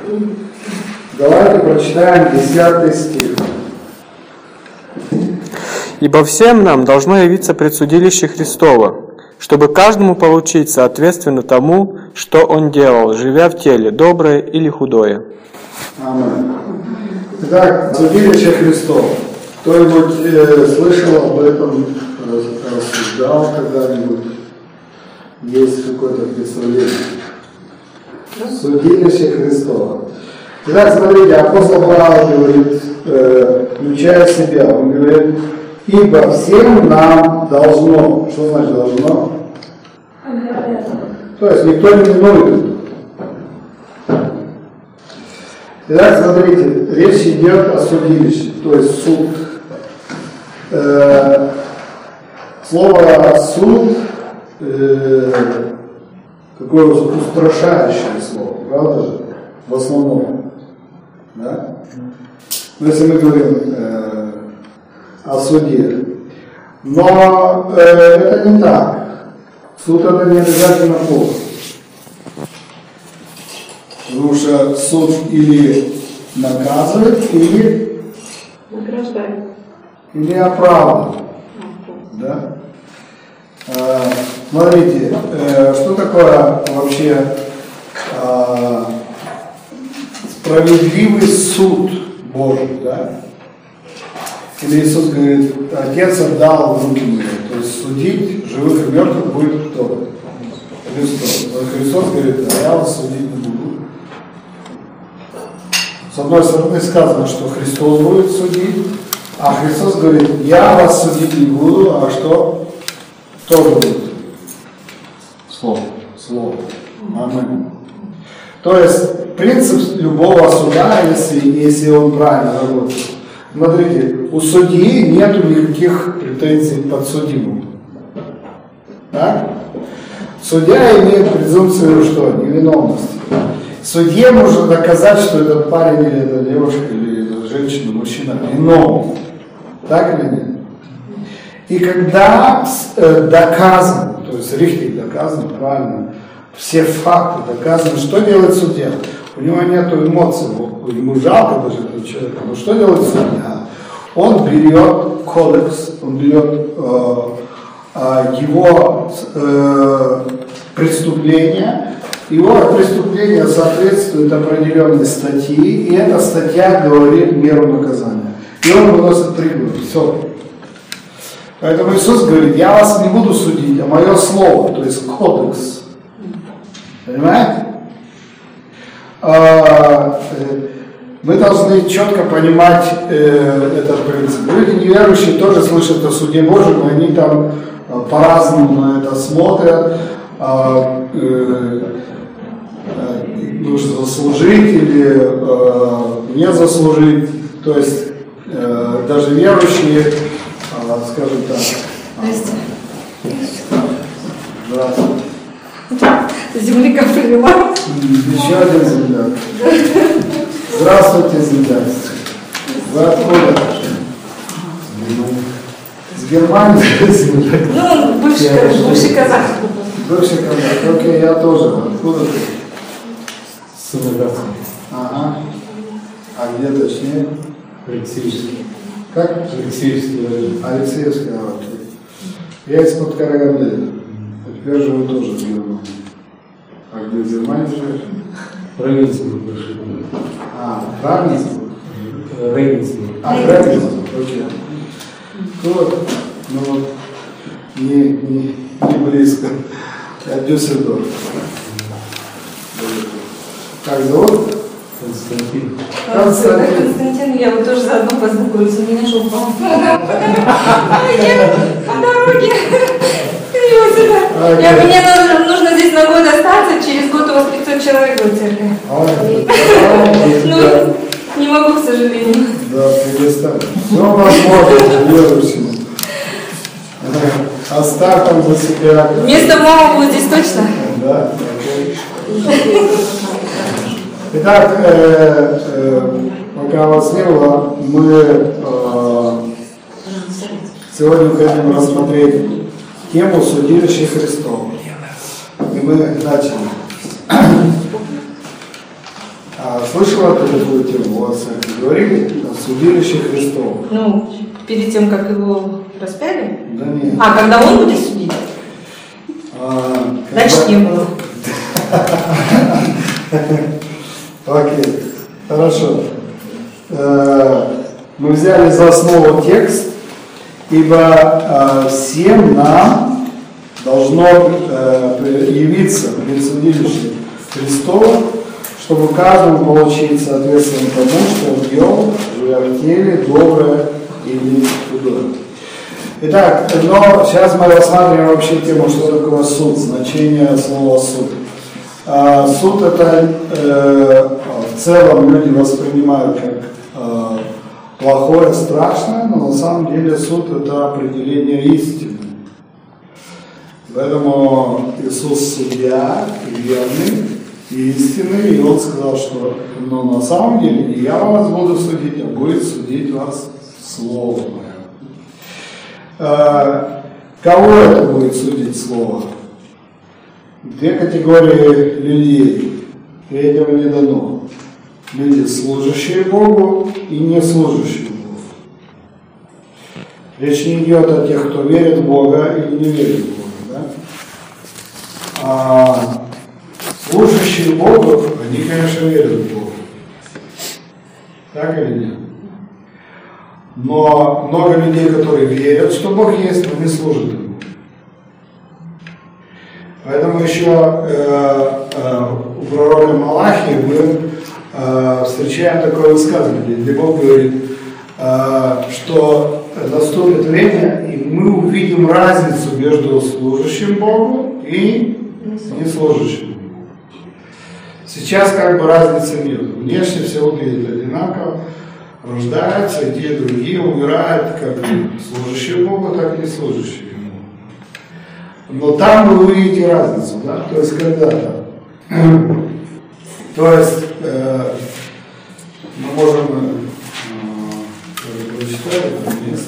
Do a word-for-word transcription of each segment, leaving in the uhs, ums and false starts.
Давайте прочитаем десятый стих. «Ибо всем нам должно явиться предсудилище Христово, чтобы каждому получить соответственно тому, что он делал, живя в теле, доброе или худое». Аминь. Итак, судилище Христово. Кто-нибудь э, слышал об этом, рассуждал когда-нибудь? Есть какое-то представление? Судилище Христово. Итак, смотрите, апостол Павел говорит, э, включая себя, он говорит, ибо всем нам должно, что значит должно? То есть никто не минует. Итак, смотрите, речь идет о судилище, то есть суд. Э, слово суд э, такое устрашающее слово, правда же? В основном. Да? Но если мы говорим э, о суде. Но э, это не так. Суд это не обязательно плохо. Потому что суд или наказывает, или награждает. Или оправдывает. Да? Э, смотрите, э, что такое вообще э, справедливый суд Божий, да? Или Иисус говорит, Отец отдал в руки мне, то есть судить живых и мертвых будет кто? Христос. Но Христос говорит, а я вас судить не буду. С одной стороны сказано, что Христос будет судить, а Христос говорит, я вас судить не буду, а что? Кто будет? Слово. Слово. Аминь. То есть принцип любого суда, если, если он правильно работает. Смотрите, у судьи нету никаких претензий к подсудимому. Так? Судья имеет презумпцию, что невиновности. Судье нужно доказать, что этот парень или эта девушка, или эта женщина, мужчина виновен. Так или нет? И когда э, доказано, то есть richtig доказано, правильно, все факты доказаны, что делает судья? У него нет эмоций, ему жалко даже этого человека. Но что делает судья? Он берет кодекс, он берет э, э, его э, преступление, его преступление соответствует определенной статье, и эта статья говорит меру наказания. И он выносит приговор. Все. Поэтому Иисус говорит, я вас не буду судить, а мое слово, то есть кодекс. Понимаете? Мы должны четко понимать э, этот принцип. Люди неверующие тоже слышат о суде Божьем, и они там э, по-разному на это смотрят. Э, э, нужно заслужить или э, не заслужить. То есть э, даже верующие, э, скажем так. Здравствуйте. Земляка привела. Еще один земляк. Здравствуйте, земляк. Вы откуда? С Германии? Земляк. Ну, бывший, бывший казах. Бывший казах. Окей, я тоже. Откуда ты? С Сумергаса. Ага. А где точнее? Алексеевский. Как? Алексеевский район. Алексеевский район. Я из-под Караганды. Теперь живу тоже в Германии. А где в Германии живешь? Равенсбург большой. А, Равенсбург? Рейнсбург. А, Равенсбург, окей. Вот, ну вот, не, не, не близко. Я Дюссельдорф. Как зовут? Константин. Константин. Константин, я вот тоже заодно познакомилась, он меня нашел по дороге. Я, мне нужно, нужно здесь на год остаться, через год у вас пятьсот человек будет церковь. Ну, не могу, к сожалению. Да, перестань. Все возможно, верующим. Оставь там за себя. Вместо мама будет здесь точно? Да. Итак, э, э, пока вас не было, мы э, сегодня хотим рассмотреть тему судилища Христова. И мы начали. А слышала ты такую тему? У вас говорили о судилище Христова? Ну, перед тем, как его распяли? Да нет. А, когда он будет судить? А, Значит, не было. Окей, хорошо. Мы взяли за основу текст, ибо всем нам должно явиться предсудилище Христова, чтобы каждому получить соответственно тому, что он делал, живя в теле, доброе или худое. Итак, но сейчас мы рассматриваем вообще тему, что такое суд, значение слова суд. А, суд это э, в целом люди воспринимают как э, плохое, страшное, но на самом деле суд это определение истины. Поэтому Иисус судья, верный, истинный, и Он сказал, что но на самом деле не я вас буду судить, а будет судить вас Слово Мое. А, кого это будет судить Слово? Две категории людей, третьего не дано. Люди, служащие Богу и не служащие Богу. Речь не идет о тех, кто верит в Бога или не верит в Бога. Да? А служащие Богу, они, конечно, верят в Бога. Так или нет? Но много людей, которые верят, что Бог есть, но не служат Ему. Поэтому еще э, э, у пророка Малахии мы э, встречаем такое высказывание, где Бог говорит, э, что наступит время, и мы увидим разницу между служащим Богу и неслужащим Богу. Сейчас как бы разницы нет. Внешне все выглядит одинаково. Рождаются, и те, и другие умирают, как служащие Богу, так и не служащие Ему. Но там вы увидите разницу, да? То есть когда-то. То есть э, мы можем э, прочитать это место,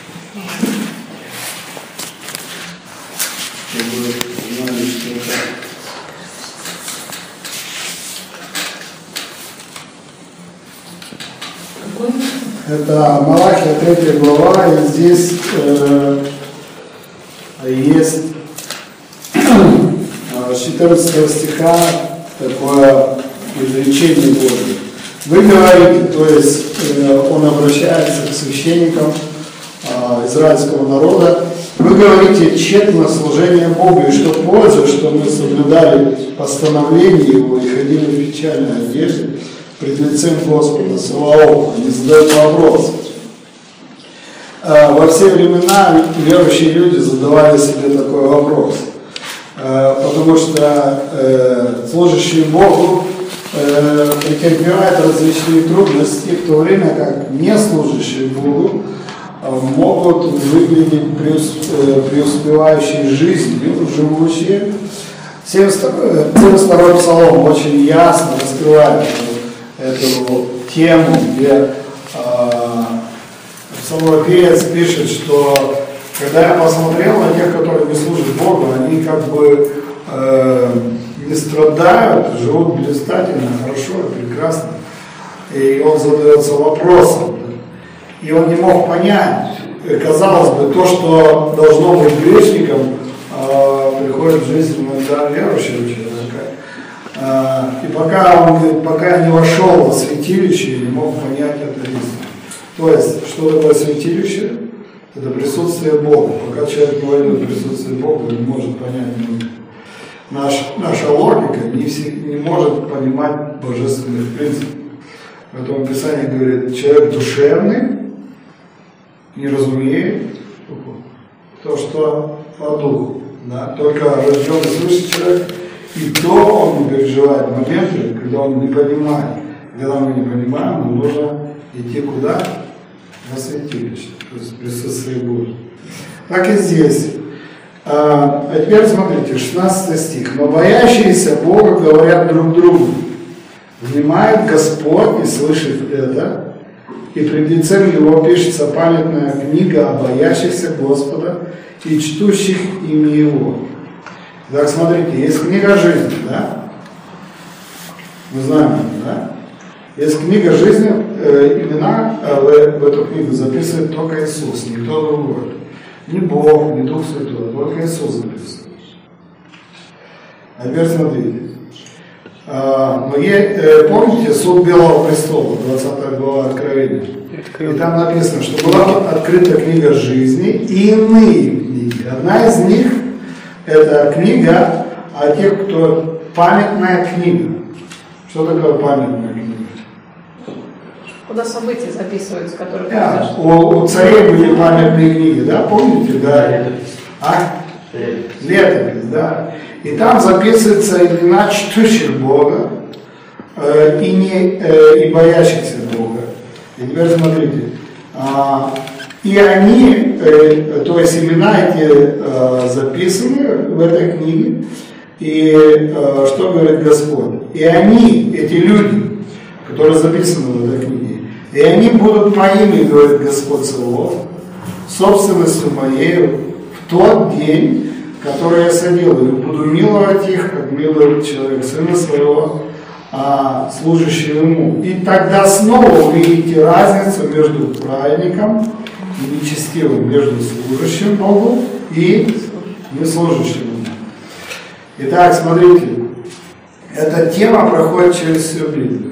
чтобы вы знали, что это. Это Малахия, третья глава, и здесь э, есть с четырнадцатого стиха такое изречение Божие. Вы говорите, то есть э, он обращается к священникам э, израильского народа, вы говорите тщетно служение Богу, и что польза, что мы соблюдали постановление Его и ходили в печальной одежде пред лицем Господа Саваофа, не задают вопрос. Во все времена верующие люди задавали себе такой вопрос, потому что служащие Богу претерпевают различные трудности, в то время как не служащие Богу могут выглядеть преуспевающей жизнью, живущие. семьдесят второй псалом очень ясно раскрывает эту тему, где э, псалмопевец пишет, что когда я посмотрел на тех, которые не служат Богу, они как бы э, не страдают, живут блистательно, хорошо и прекрасно. И он задается вопросом, и он не мог понять, казалось бы, то, что должно быть грешником, э, приходит в жизнь иногда верующего человека. И пока, он, пока я не вошел во святилище, я не мог понять это истину. То есть, что такое святилище? Это присутствие Бога. Пока человек не войдет в присутствие Бога, он не может понять. Наш, наша логика не, все, не может понимать божественных принципов. Поэтому Писание говорит, человек душевный не разумеет то, что по духу. Да? Только рожденный свыше человек. И то он не переживает моменты, когда он не понимает. Когда мы не понимаем, нам нужно идти куда? На святилище, то есть присутствие Божье. Так и здесь. А, а теперь смотрите, шестнадцатый стих. «Но боящиеся Бога говорят друг другу, внимает Господь и слышит это, и пред лицем Его пишется памятная книга о боящихся Господа и чтущих имя Его». Так, смотрите, есть книга жизни, да? Мы знаем, да? Есть книга жизни, э, имена э, в, в эту книгу записывает только Иисус, никто другой. Ни Бог, ни Дух Святой, только Иисус записывает. А теперь смотрите. А, мы, э, помните суд Белого престола, двадцатая глава Откровения? И там написано, что была открыта книга жизни и иные книги. Одна из них – это книга о тех, кто памятная книга. Что такое памятная книга? Куда события записываются, которые Да, произошли. у, у царей были памятные книги, да, помните? Да. А? Летопись, да. И там записываются имена чтущих Бога э, и, не, э, и боящихся Бога. И теперь смотрите. А, и они, э, то есть имена эти э, записаны в этой книге. И э, что говорит Господь? И они, эти люди, которые записаны в этой книге, и они будут моими, говорит Господь Саваоф, собственностью моей в тот день, который я соделаю, и буду миловать их, как милует человек сына своего, а, служащего ему. И тогда снова увидите разницу между праведником и нечестивым, между служащим Богу и неслужащим Богу. Итак, смотрите, эта тема проходит через всю Библию.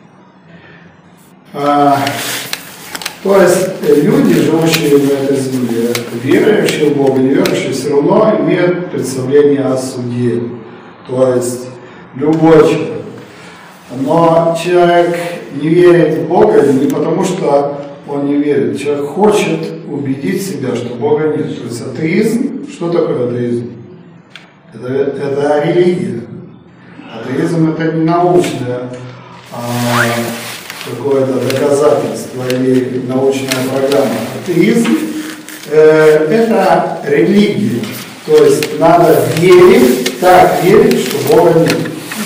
А, то есть люди, живущие на этой земле, верующие в Бога, неверующие, все равно имеют представление о суде. То есть любой человек. Но человек не верит в Бога не потому, что он не верит. Человек хочет убедить себя, что Бога нет. То есть атеизм, что такое атеизм? Это, это религия. Атеизм это не научное а, какое-то доказательство или научная программа. Атеизм э, это религия. То есть надо верить, так верить, что Бога нет.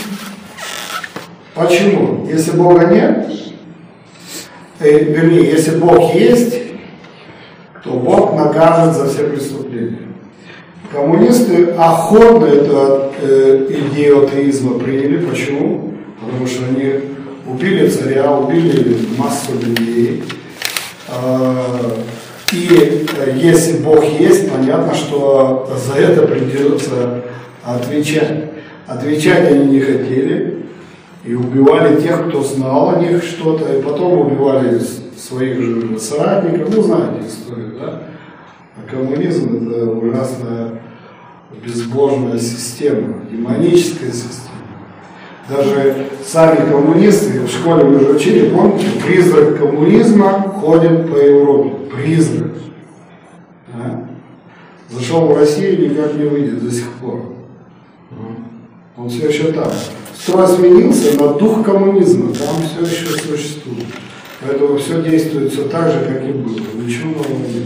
Почему? Если Бога нет, э, вернее, если Бог есть, то Бог накажет за все преступления. Коммунисты охотно эту э, идею атеизма приняли. Почему? Потому что они убили царя, убили массу людей. Э, и э, если Бог есть, понятно, что за это придется отвечать. Отвечать они не хотели. И убивали тех, кто знал о них что-то, и потом убивали своих же соратников. Ну, знаете историю, да? А коммунизм – это ужасная безбожная система, демоническая система. Даже сами коммунисты, в школе мы же учили, помните, призрак коммунизма ходит по Европе. Призрак. А? Зашел в Россию, никак не выйдет до сих пор. Он все еще там. Строй сменился, но дух коммунизма там все еще существует. Поэтому все действует все так же, как и было. Ничего нового нет.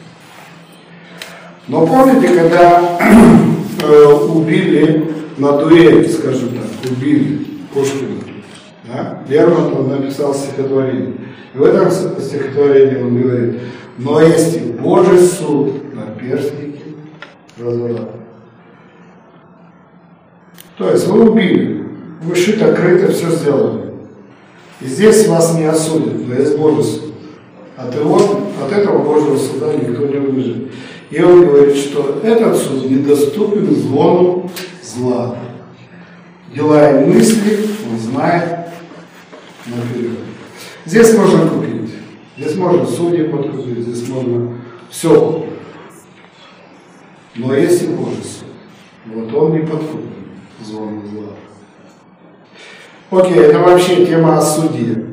Но помните, когда э, убили на дуэли, скажем так, убили Пушкина, да? Лермонтов написал стихотворение. И в этом стихотворении он говорит: но есть и Божий суд на перстнике разврата. То есть вы убили, вы шито-крыто все сделали. И здесь вас не осудят, но есть Божий суд. От, его, от этого Божьего суда никто не убежит. И он говорит, что этот суд недоступен злому зла. Дела и мысли он знает наперед. Здесь можно купить. Здесь можно судьи подкупить, здесь можно все купить. Но есть и Божий суд. Вот он не подкупен злому зла. Окей, это вообще тема о суде.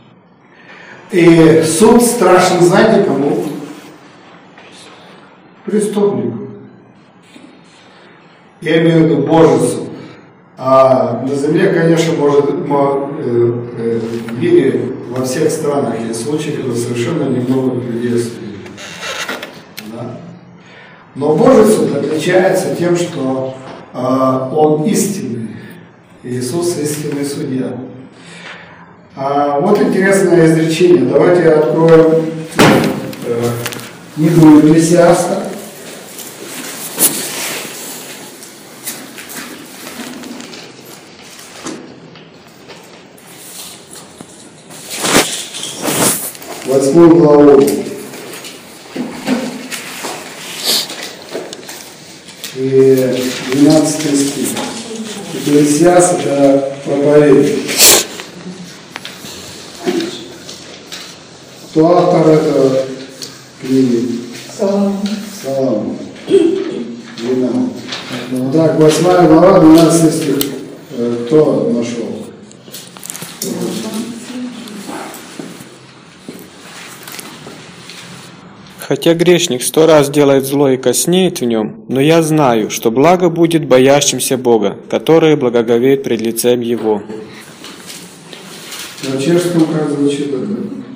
И суд страшен, знаете, кому? Преступнику. Я имею в виду Божий суд. А на земле, конечно, может, в мире, во всех странах есть случаи, когда совершенно немного людей судили. Да? Но Божий суд отличается тем, что а, Он истинный. Иисус истинный судья. А, вот интересное изречение. Давайте откроем э, книгу Екклесиаста. восьмую главу. И двенадцатый стих. Экклесиаст — это проповедник. Кто автор этого книги? Соломон. Соломон. двенадцать. Ну, так, восьмая глава, двенадцатый стих. Кто нашел? Хотя грешник сто раз делает зло и коснеет в нем, но я знаю, что благо будет боящимся Бога, которые благоговеют пред лицем Его. На чешском как звучит это?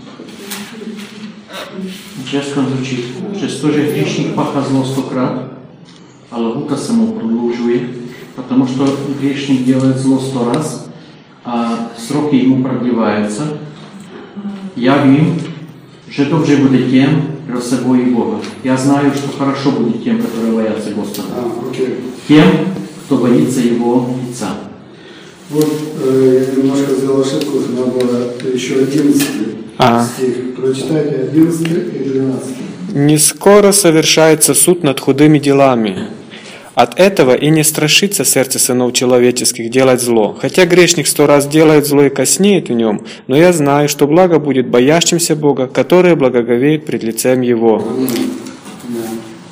V českom звучит, přestože hříšník páchá zlo stokrát, a lhůta se mu prodlužuje, потому что грешник делает зло сто раз, а сроки ему продлеваются. Я вím, že dobře bude těm, kdo se bojí Boha. Я знаю, что хорошо будет тем, которые боятся Господа. А, окей. Тем, кто боится Его лица. Вот э, я немножко сделал ошибку, надо было еще одиннадцатый А. стих. Прочитайте одиннадцатый и двенадцатый. «Не скоро совершается суд над худыми делами. От этого и не страшится сердце сынов человеческих делать зло. Хотя грешник сто раз делает зло и коснеет в нем, но я знаю, что благо будет боящимся Бога, которые благоговеют пред лицем Его». Да.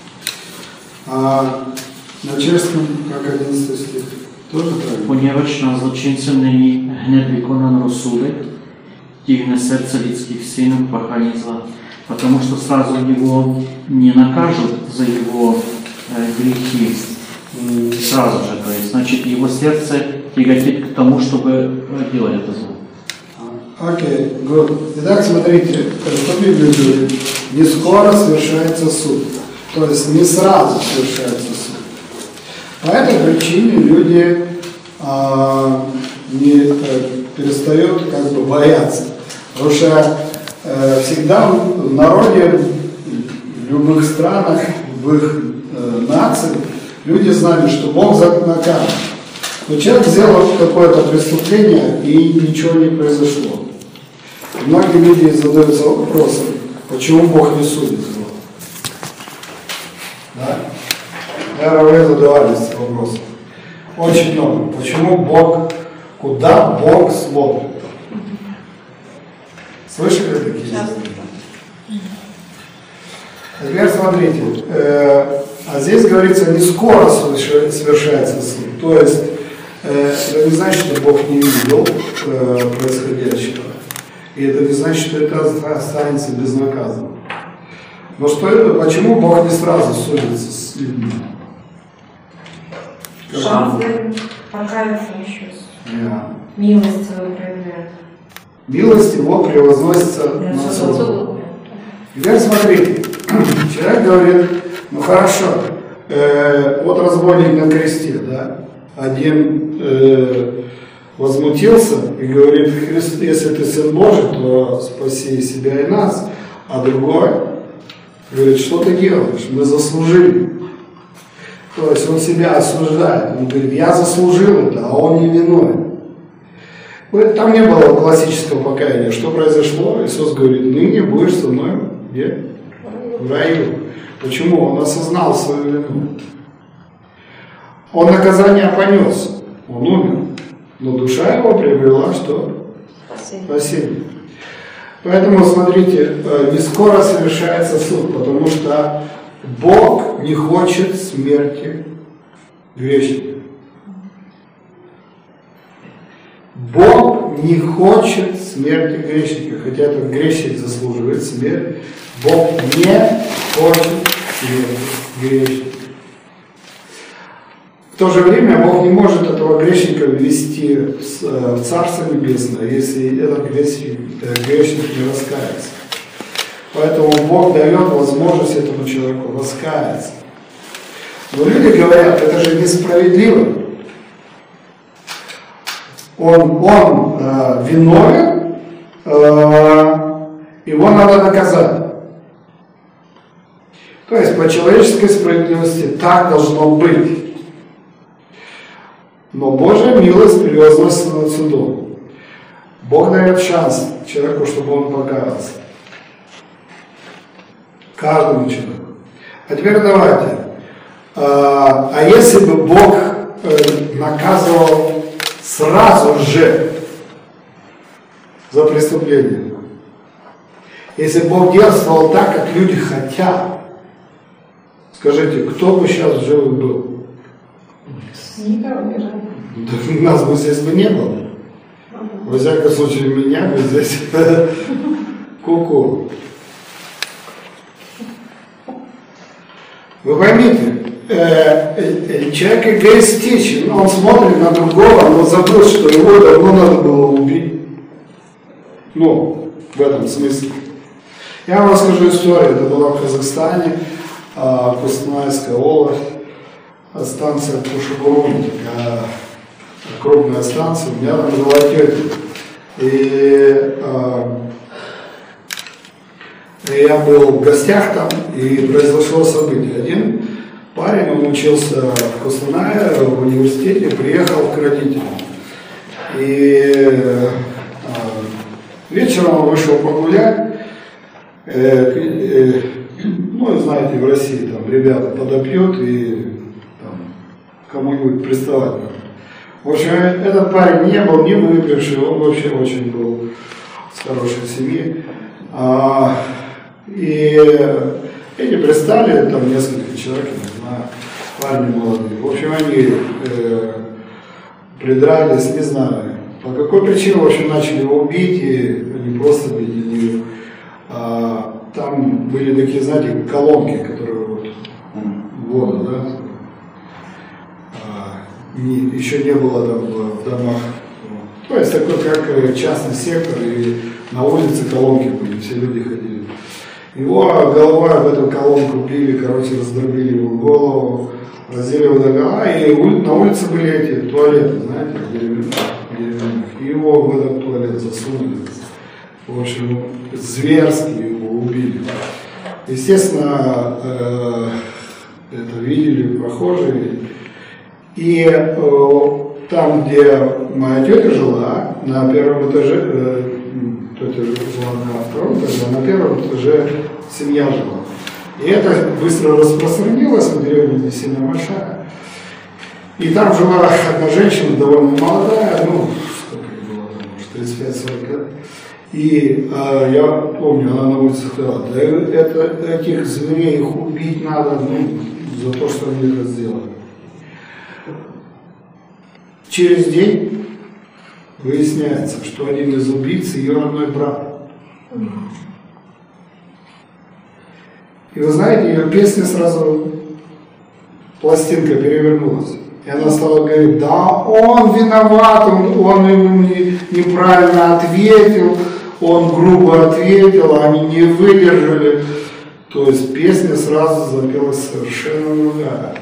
А на чешском как одиннадцатый стих? Тоже правильно? Poněvadž na zločince není hned vykonán rozsudek, tíhne srdce lidských synů k pachání zla, потому что сразу его не накажут за его э, грехи сразу же, то есть, значит, его сердце тяготит к тому, чтобы делать это зло. Окей, good. Итак, смотрите, что Библия говорит, не скоро совершается суд, то есть не сразу совершается суд. По этой причине люди а, не э, перестают как бы бояться, потому что э, всегда в народе, в любых странах, в их э, нациях люди знали, что Бог накажет. Но человек сделал какое-то преступление и ничего не произошло. И многие люди задаются вопросом, почему Бог не судит его. Да? Наверное, вы задавались вопросом. Очень много. Почему Бог, куда Бог смотрит? Слышали такие истории? Теперь смотрите, э, а здесь говорится, не скоро совершается суд. То есть, э, это не значит, что Бог не видел э, происходящего. И это не значит, что это останется безнаказанным. Но что это, почему Бог не сразу судится с людьми? Шанс покаяться еще. Yeah. Милость свою проявляет. Милость его превозносится над судом. Теперь смотрите, человек говорит, ну хорошо, э, вот разбойник на кресте, да, один э, возмутился и говорит, Христ, если ты Сын Божий, то спаси себя и нас, а другой говорит, что ты делаешь, мы заслужили. То есть он себя осуждает, он говорит, я заслужил это, а он не виновен. Там не было классического покаяния. Что произошло? Иисус говорит, ныне будешь со мной где? В раю. Почему? Он осознал свою вину. Он наказание понес. Он умер. Но душа его приобрела что? Спасибо. Спасибо. Поэтому, смотрите, не скоро совершается суд, потому что Бог не хочет смерти грешника. Бог не хочет смерти грешника, хотя этот грешник заслуживает смерти. Бог не хочет смерти грешника. В то же время Бог не может этого грешника ввести в Царство Небесное, если этот грешник, грешник не раскается. Поэтому Бог дает возможность этому человеку раскаяться. Но люди говорят, это же несправедливо. Он, он э, виновен, э, его надо наказать. То есть по человеческой справедливости так должно быть. Но Божья милость превозносится над судом. Бог дает шанс человеку, чтобы он покаялся. Каждому человеку. А теперь давайте. А, а если бы Бог э, наказывал сразу же за преступление? Если Бог действовал так, как люди хотят, скажите, кто бы сейчас жив был? Никого не жаль. Да, нас бы здесь бы не было. Во всяком случае, меня бы здесь ку-ку. Вы поймите, э, э, человек эгоистичен, он смотрит на другого, но забыл, что его давно надо было убить. Ну, в этом смысле. Я вам расскажу историю. Это была в Казахстане, э, Кустанайская область, станция Пушегурун, такая крупная станция. У меня там жила тетя. И э, я был в гостях там, и произошло событие. Один парень, он учился в Кустанае, в университете, приехал к родителям. И э, вечером он вышел погулять. Э, э, ну, знаете, в России там ребята подопьют и там, кому-нибудь приставать. В общем, этот парень не был ни выпивший, он вообще очень был с хорошей семьи. А, и эти пристали, там несколько человек, не знаю, парни молодые. В общем, они э, придрались, не знаю, по какой причине, в общем, начали его бить, и они просто били. А, там были такие, знаете, колонки, которые вот воду, да? Не, еще не было там в домах. То есть такой как частный сектор, и на улице колонки были, все люди ходили. Его головой об эту колонку били, короче, раздробили его голову, раздели его до гола, и на улице были эти туалеты, знаете, деревянных. И его в этот туалет засунули. В общем, зверски его убили. Естественно, э, это видели прохожие. И э, там, где моя тетя жила, на первом этаже, э, тетя жила на втором этаже, а на первом этаже семья жила. И это быстро распространилось, на деревне не сильно большая. И там жила одна женщина, довольно молодая, ну, сколько ей было, может, тридцать пять сорок лет. И э, я помню, она на улице сказала, да это, этих зверей их убить надо, ну, за то, что они это сделали. Через день выясняется, что один из убийц ее родной брат. И вы знаете, ее песня сразу, пластинка перевернулась. И она стала говорить, да, он виноват, он, он ему не, неправильно ответил, он грубо ответил, они не выдержали. То есть песня сразу запелась совершенно другая.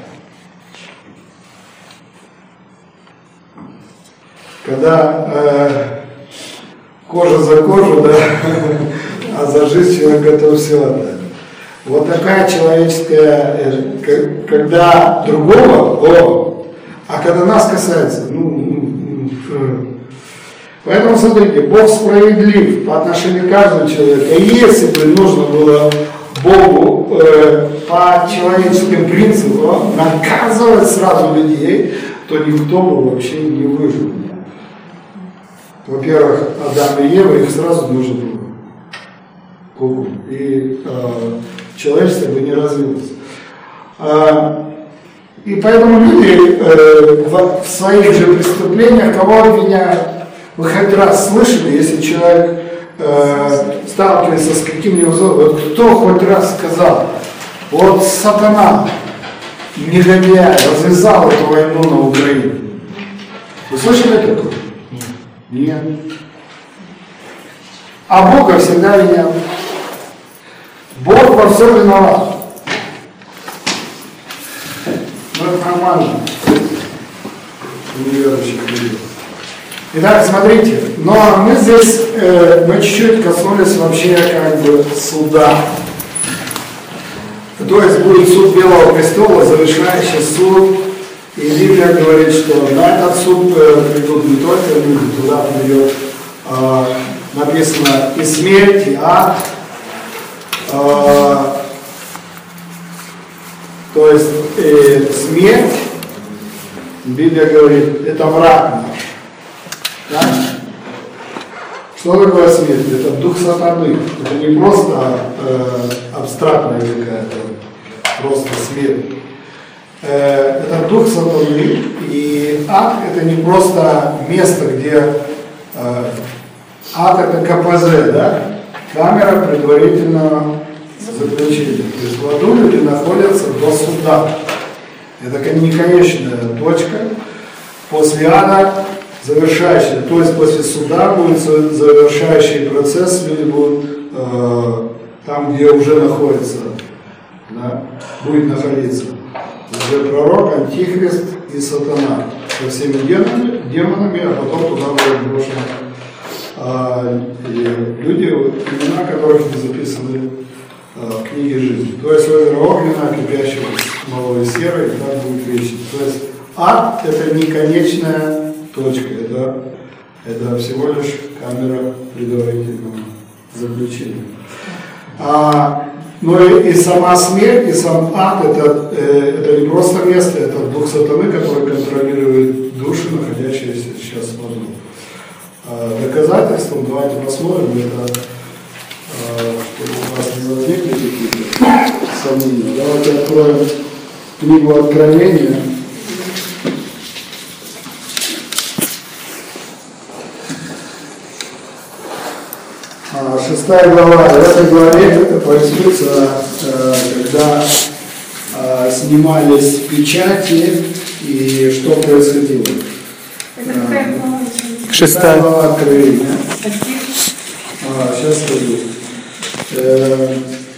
Когда э, кожа за кожу, да, а за жизнь человек готов все отдать. Вот такая человеческая, э, когда другого, о, а когда нас касается, ну, ну, ну. Поэтому смотрите, Бог справедлив по отношению к каждому человеку. И если бы нужно было Богу э, по человеческим принципам наказывать сразу людей, то никто бы вообще не выжил. Во-первых, Адам и Ева, их сразу нужно было. И э, человечество бы не развилось. А, и поэтому люди э, в, в своих же преступлениях кого обвиняют? Вы хоть раз слышали, если человек э, сталкивается с каким-нибудь злом, вот кто хоть раз сказал, вот сатана, негодяй, развязал эту войну на Украине. Вы слышали такое? Нет. А Бога всегда винял. Бог во всем виноват. Ну это нормально. Неверующих людей. Итак, смотрите, но мы здесь, э, мы чуть-чуть коснулись вообще как бы суда. То есть будет суд Белого престола, завершающий суд. И Библия говорит, что на этот суд придут не только люди, туда придет, э, написано, и смерть, и ад, э, То есть э, смерть, Библия говорит, это враг наш. Да? Что такое смерть? Это дух сатаны. Это не просто э, абстрактная какая-то, просто смерть. Э, это дух сатаны. И ад это не просто место, где э, ад это ка пэ зэ, да? Камера предварительного заключения. То есть в аду люди находятся до суда. Это не конечная точка. После ада завершающий, то есть после суда будет завершающий процесс, люди будут э, там, где уже находится, да, будет находиться. Уже пророк, антихрист и сатана со всеми демонами, демонами, а потом туда будут брошены э, люди, имена которых не записаны э, в книге жизни. То есть озеро Огненное, кипящее смолой серой, и так будет вечно. То есть ад это не конечная точка, это, это всего лишь камера предварительного заключения. А, но и, и сама смерть, и сам ад, это, э, это не просто место, это дух сатаны, который контролирует души, находящиеся сейчас в аду. А, доказательством, давайте посмотрим, это, а, чтобы у вас не возникли какие-то сомнения. Давайте откроем книгу Откровения. Шестая глава. В этой главе повествуется, когда снимались печати и что происходило. Шестая глава Откровения. А, сейчас скажу.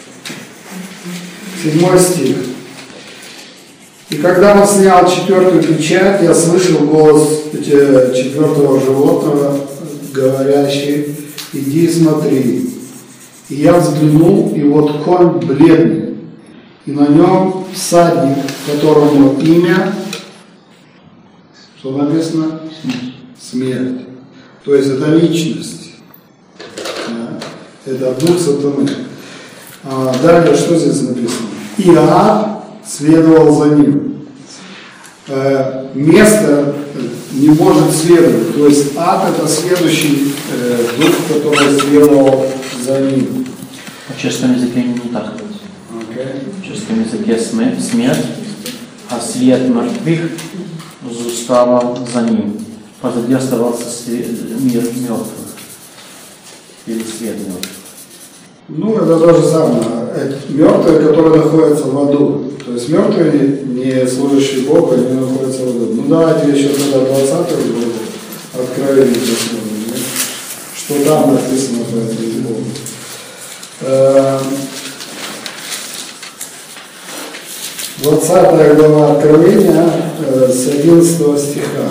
Седьмой стих. И когда он снял четвертую печать, я слышал голос четвертого животного, говорящий: иди и смотри. И я взглянул, и вот конь бледный, и на нем всадник, которому имя, что написано? Смерть. То есть это личность. Да? Это дух сатаны. А далее что здесь написано? И ад следовал за ним. Э, место не может следовать. То есть ад это следующий э, дух, который следовал за ним. В чешском языке не так. Okay. В чешском языке смерть, а свет мертвых застава за ним. Позади оставался мир мертвых. Или свет мертвых. Ну, это то же самое. Это мертвые, которые находятся в аду. То есть мертвые, не служащие Богу, они находятся в аду. Ну, давайте еще тогда двадцатую главу Откровения посмотрим, что там написано по этому Богу. двадцатая глава Откровения с одиннадцатого стиха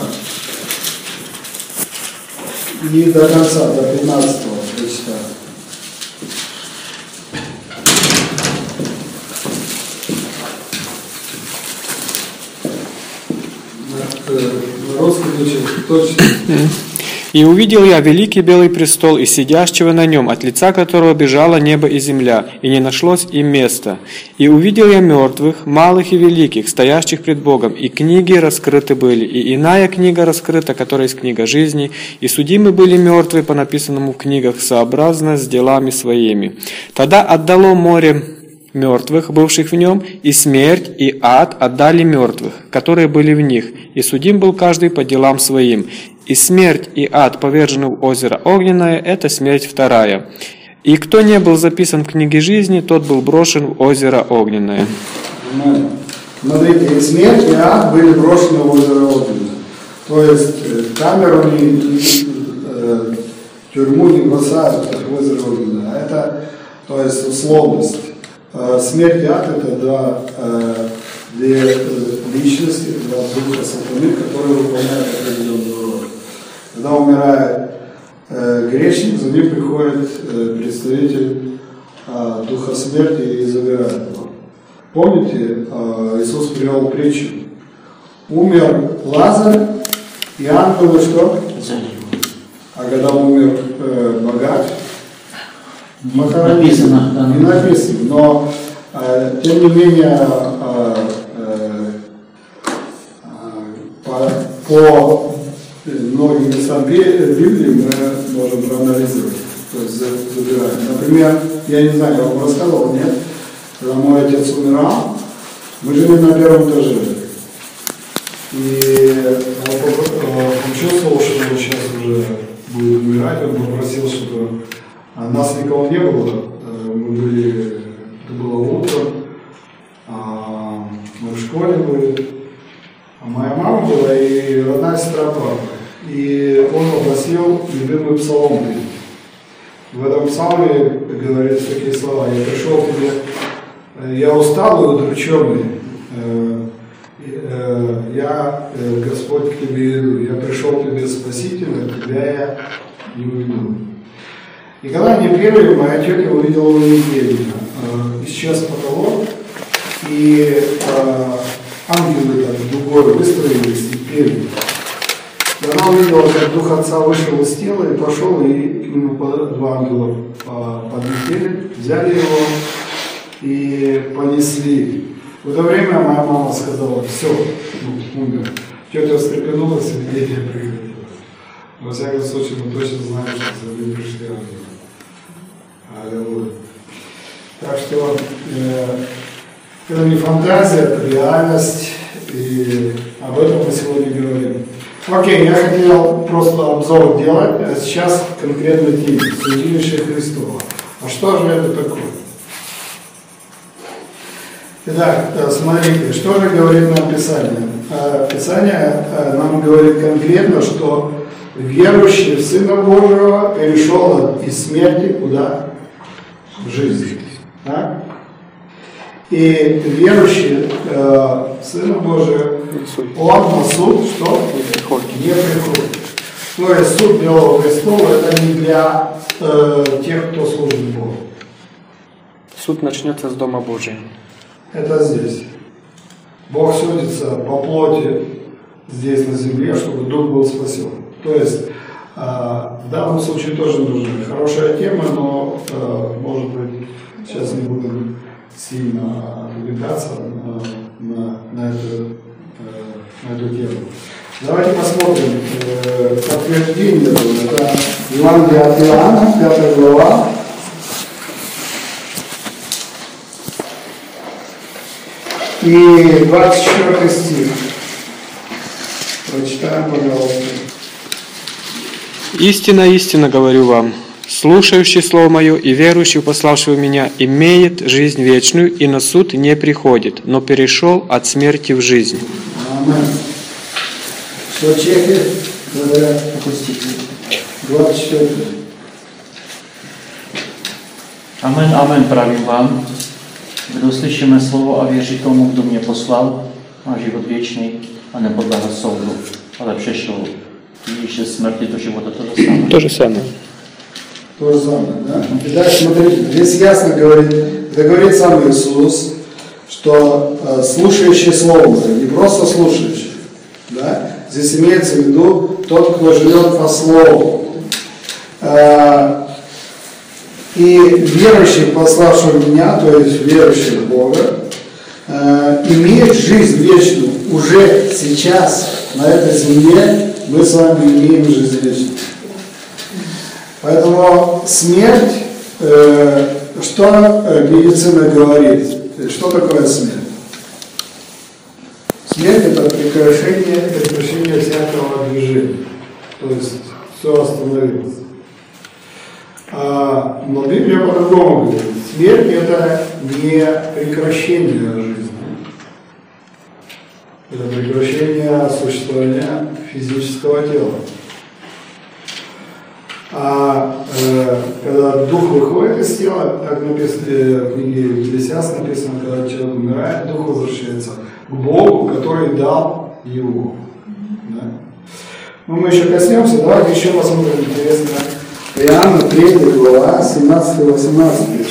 и до конца, до пятнадцатого прочитаю. «И увидел я великий белый престол и сидящего на нем, от лица которого бежало небо и земля, и не нашлось им места. И увидел я мертвых, малых и великих, стоящих пред Богом, и книги раскрыты были, и иная книга раскрыта, которая есть книга жизни, и судимы были мертвые по написанному в книгах, сообразно с делами своими. Тогда отдало море мертвых, бывших в нем, и смерть, и ад отдали мертвых, которые были в них, и судим был каждый по делам своим. И смерть, и ад повержены в озеро Огненное, это смерть вторая. И кто не был записан в книге жизни, тот был брошен в озеро Огненное». Смотрите, и смерть, и ад были брошены в озеро Огненное. То есть камеру не, э, тюрьму не бросают в озеро Огненное. Это, то есть, условность. Смерть и ад – это два, две личности, два духа сатаны, которые выполняют определенную роль. Когда умирает э, грешник, за ним приходит э, представитель э, духа смерти и забирает его. Помните, э, Иисус привел притчу. Умер Лазарь, и ангелы что? А когда умер э, богач, не написано, да. не написано, но э, тем не менее э, по многим местам Библии мы можем проанализировать, то есть забираем. Например, я не знаю, я вам рассказывал, нет? Когда мой отец умирал, мы жили на первом этаже. И он чувствовал, что он сейчас уже будет умирать, он попросил, чтобы нас никого не было. Мы были, это было утром, мы в школе были, а моя мама была и родная сестра папы. И он попросил любимый псалом петь. В этом псалме говорится такие слова: «Я пришел к тебе, я усталый, удрученный, я, Господь, к тебе иду, я пришел к тебе спасителя, тебя я не уйду». И когда они пели, моя тетя увидела увидение, исчез потолок, и ангелы так дугой выстроились и пели. И она увидела, как Дух Отца вышел из тела и пошел, и к нему два ангела подлетели, взяли его и понесли. В это время моя мама сказала: все, ну, умер. Тетя встрепенулась, и видение прекратилось. Во всяком случае, мы точно знаем, что за ним пришли ангелы. Аллилуйя. Так что э, это не фантазия, это реальность, и об этом мы сегодня говорим. Окей, я хотел просто обзор делать, а сейчас конкретно теме святилище Христово. А что же это такое? Итак, смотрите, что же говорит нам Писание? Писание нам говорит конкретно, что верующий в Сына Божьего перешел из смерти куда? В жизнь. Так? И верующий в Сына Божьего, он на суд что? Не приходит. Не приходит. То есть суд Белого престола это не для э, тех, кто служит Богу. Суд начнется с Дома Божия. Это здесь. Бог судится по плоти здесь на земле, чтобы дух был спасен. То есть э, в данном случае тоже нужна хорошая тема, но э, может быть сейчас не будем сильно увлекаться на, на, на, эту, э, на эту тему. Давайте посмотрим э, подтверждение этого. Это Евангелие от Иоанна, пятая глава. И двадцать четвёртый стих. Прочитаем, пожалуйста. «Истинно, истинно говорю вам, слушающий Слово Мое и верующий в пославшего Меня имеет жизнь вечную и на суд не приходит, но перешел от смерти в жизнь». Аминь. Что чехи говорят? двадцать четвёртый. Amen, amen, pravím vám, kdo slyší mé slovo a věří tomu, kdo mě poslal, má život věčný a nepodléhá soudu, ale přešel již ze smrti do života. To же самое. То же самое, да? Итак, смотрите, здесь ясно говорит, это говорит сам Иисус, что э, слушающий Слово, не просто слушающий, да? Здесь имеется в виду тот, кто живет по Слову. Э, И верующий, пославший Меня, то есть верующий в Бога, э, имеет жизнь вечную. Уже сейчас на этой земле мы с вами имеем жизнь вечную. Поэтому смерть, э, что медицина говорит? Что такое смерть? Смерть это прекращение, прекращение всякого движения. То есть все остановилось. А, но Библия по-другому говорит. Смерть это не прекращение жизни. Это прекращение существования физического тела. А э, когда дух выходит из тела, так написано в книге Екклесиаст написано, когда человек умирает, дух возвращается к Богу, который дал его. Да? Ну, мы еще коснемся, давайте еще посмотрим интересно. Иоанна третья глава, семнадцатый-восемнадцатый.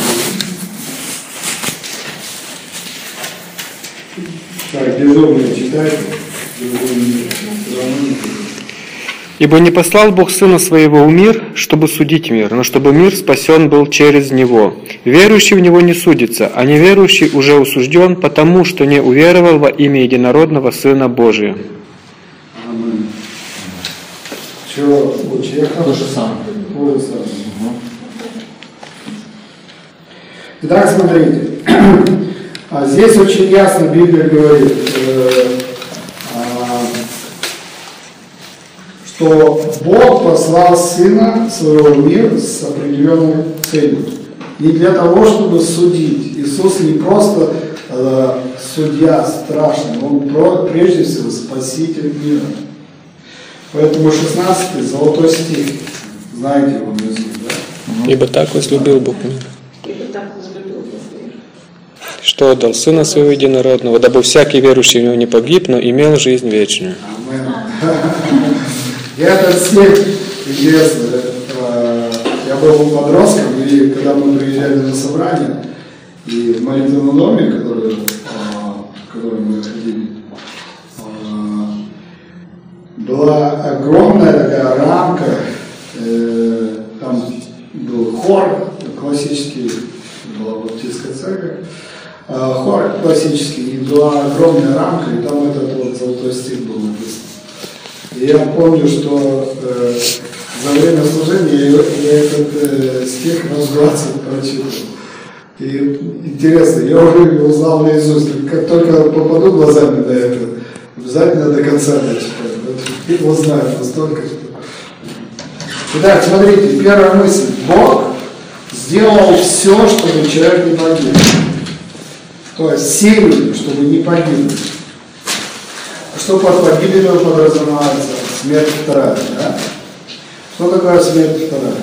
Так, дежурные читайте. «Ибо не послал Бог Сына Своего в мир, чтобы судить мир, но чтобы мир спасен был через Него. Верующий в Него не судится, а неверующий уже осужден, потому что не уверовал во имя единородного Сына Божия». Что у Чехова? То же самое. То же самое. Угу. Итак, смотрите. Здесь очень ясно Библия говорит, э, э, что Бог послал Сына Своего в мир с определенной целью. Не для того, чтобы судить. Иисус не просто э, судья страшный, Он про, прежде всего Спаситель мира. Поэтому шестнадцатый золотой стих, знаете его язык, да? Ибо так возлюбил Бог мир, Ибо так возлюбил Бог мир, что отдал Сына Своего Единородного, дабы всякий верующий в Него не погиб, но имел жизнь вечную. Амен. Я этот стих интересно. Я был подростком, и когда мы приезжали на собрание, и в молитвенном доме, который, в который мы ходили, была огромная такая рамка, там был хор классический, была баптистская церковь, хор классический, и была огромная рамка, и там этот вот золотой стих был написан. И я помню, что э, за время служения я, я этот э, стих раз двадцать прочитал. И интересно, я уже его узнал наизусть. Как только попаду глазами на это, обязательно до конца дочитаю. Вот его знаю настолько, что... Итак, смотрите, первая мысль. Бог сделал все, чтобы человек не погиб. То есть силу, чтобы не погибнуть. Что под погибелью подразумевается? Смерть вторая. Да? Что такое смерть вторая?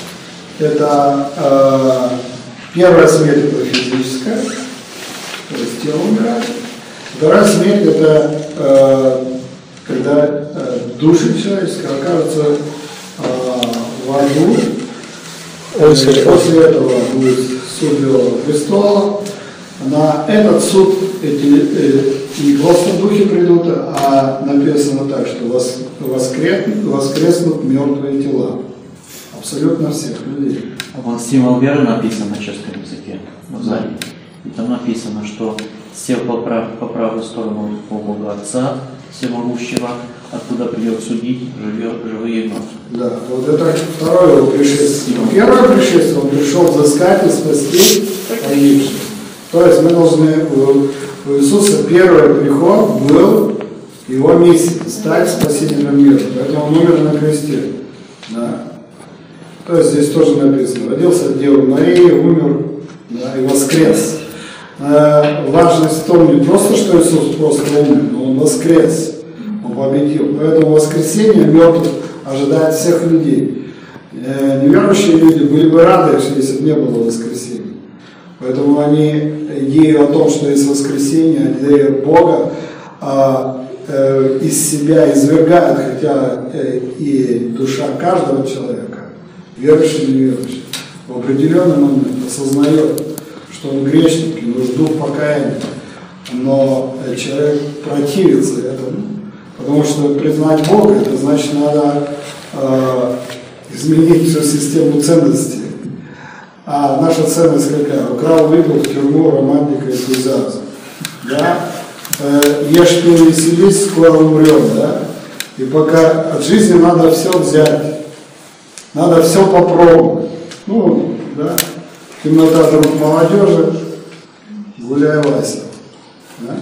Это э, первая смерть это физическая, то есть тело умирает. Вторая смерть это э, когда э, души человеческие окажутся э, в аду. После этого будет суд Белого престола. На этот суд эти, э, не просто духи придут, а написано так, что вос, воскреснут, воскреснут мертвые тела. Абсолютно всех людей. Вон символ веры написан на чешском языке, сзади. И там написано, что сел по, прав, по правую сторону у Бога Отца Всемогущего, откуда придет судить живет, живые и мертвые. Да, вот это второе его пришествие. Первое пришествие, он пришел взыскать и спасти погибших. То есть мы должны, у Иисуса первый приход был его миссией, стать спасителем мира. Поэтому он умер на кресте. Да. То есть здесь тоже написано, родился от Девы Марии, умер, да, и воскрес. А, важность в том не просто, что Иисус просто умер, но он воскрес, он победил. Поэтому воскресение мертвых ожидает всех людей. Неверующие люди были бы рады, если бы не было воскресения. Поэтому они идею о том, что есть воскресение, идею Бога а, э, из себя извергают, хотя э, и душа каждого человека, верующий или неверующий, в определенный момент осознает, что он грешник и нужду в покаянии. Но человек противится этому, потому что признать Бога, это значит, надо э, изменить всю систему ценностей. А наша ценность какая? Украл, выпил, в тюрьму, романтика и энтузиазм. Да? Э, ешь, пей, веселись, скоро умрем. Да? И пока от жизни надо все взять. Надо все попробовать. Ну, да. Темнота друг молодежи, гуляй, Вася. Да?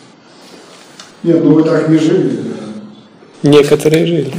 Нет, ну вы так не жили. Некоторые жили.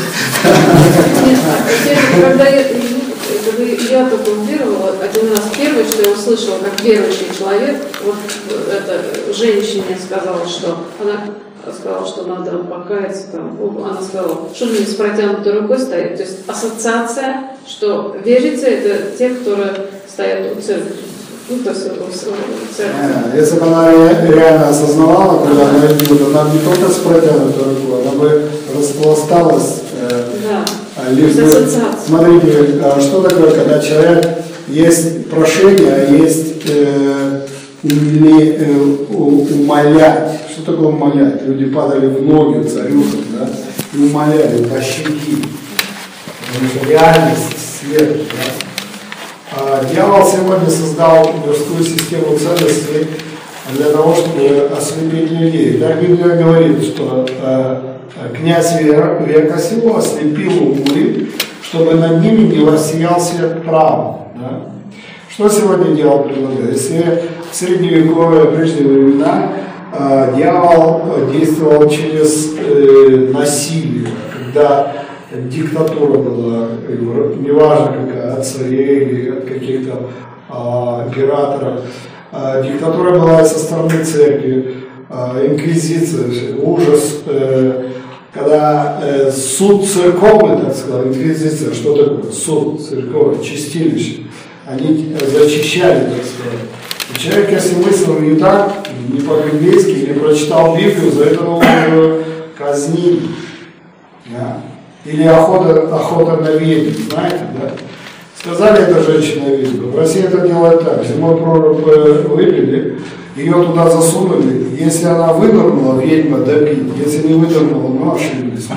Когда я, я только уверовала, один раз первое, что я услышала, как верующий человек, вот эта женщине сказала, что она сказала, что надо покаяться, там, она сказала, что мне с протянутой рукой стоит. То есть ассоциация, что верите, это те, которые стоят у церкви. Ну, то есть у церкви. Если бы она реально осознавала, когда она идет, она бы не только с протянутой рукой, она бы распласталась. Э, да. Лишь бы, смотрите, что такое, когда человек есть прошение, а есть э, умли, э, умолять. Что такое умолять? Люди падали в ноги царюхам, да, и умоляли, пощади. Потому что реальность, свет. Да? А дьявол сегодня создал мирскую систему ценностей для того, чтобы ослепить людей. Так Библия говорит, что э, князь века сего ослепил умы, чтобы над ними не воссиял свет правды. Да? Что сегодня дьявол предлагает? Если в средневековые прежние времена э, дьявол действовал через э, насилие, когда диктатура была, неважно какая, от царей или от каких-то э, императоров, э, диктатура была со стороны церкви, э, инквизиция, ужас, э, когда э, суд церковный, так сказать, инквизиция, что такое? Суд церковный, чистилище. Они зачищали, так сказать. И человек, если мыслил не так, не по-библейски, не прочитал Библию, за это его казнили. Да? Или охота, охота на ведьм, знаете, да? Сказали, это женщина-ведьма. В России это делают так. Зимой прорубь выбили, ее туда засунули. Если она вынырнула, ведьма добить. Если не вынырнула, ну ошиблись.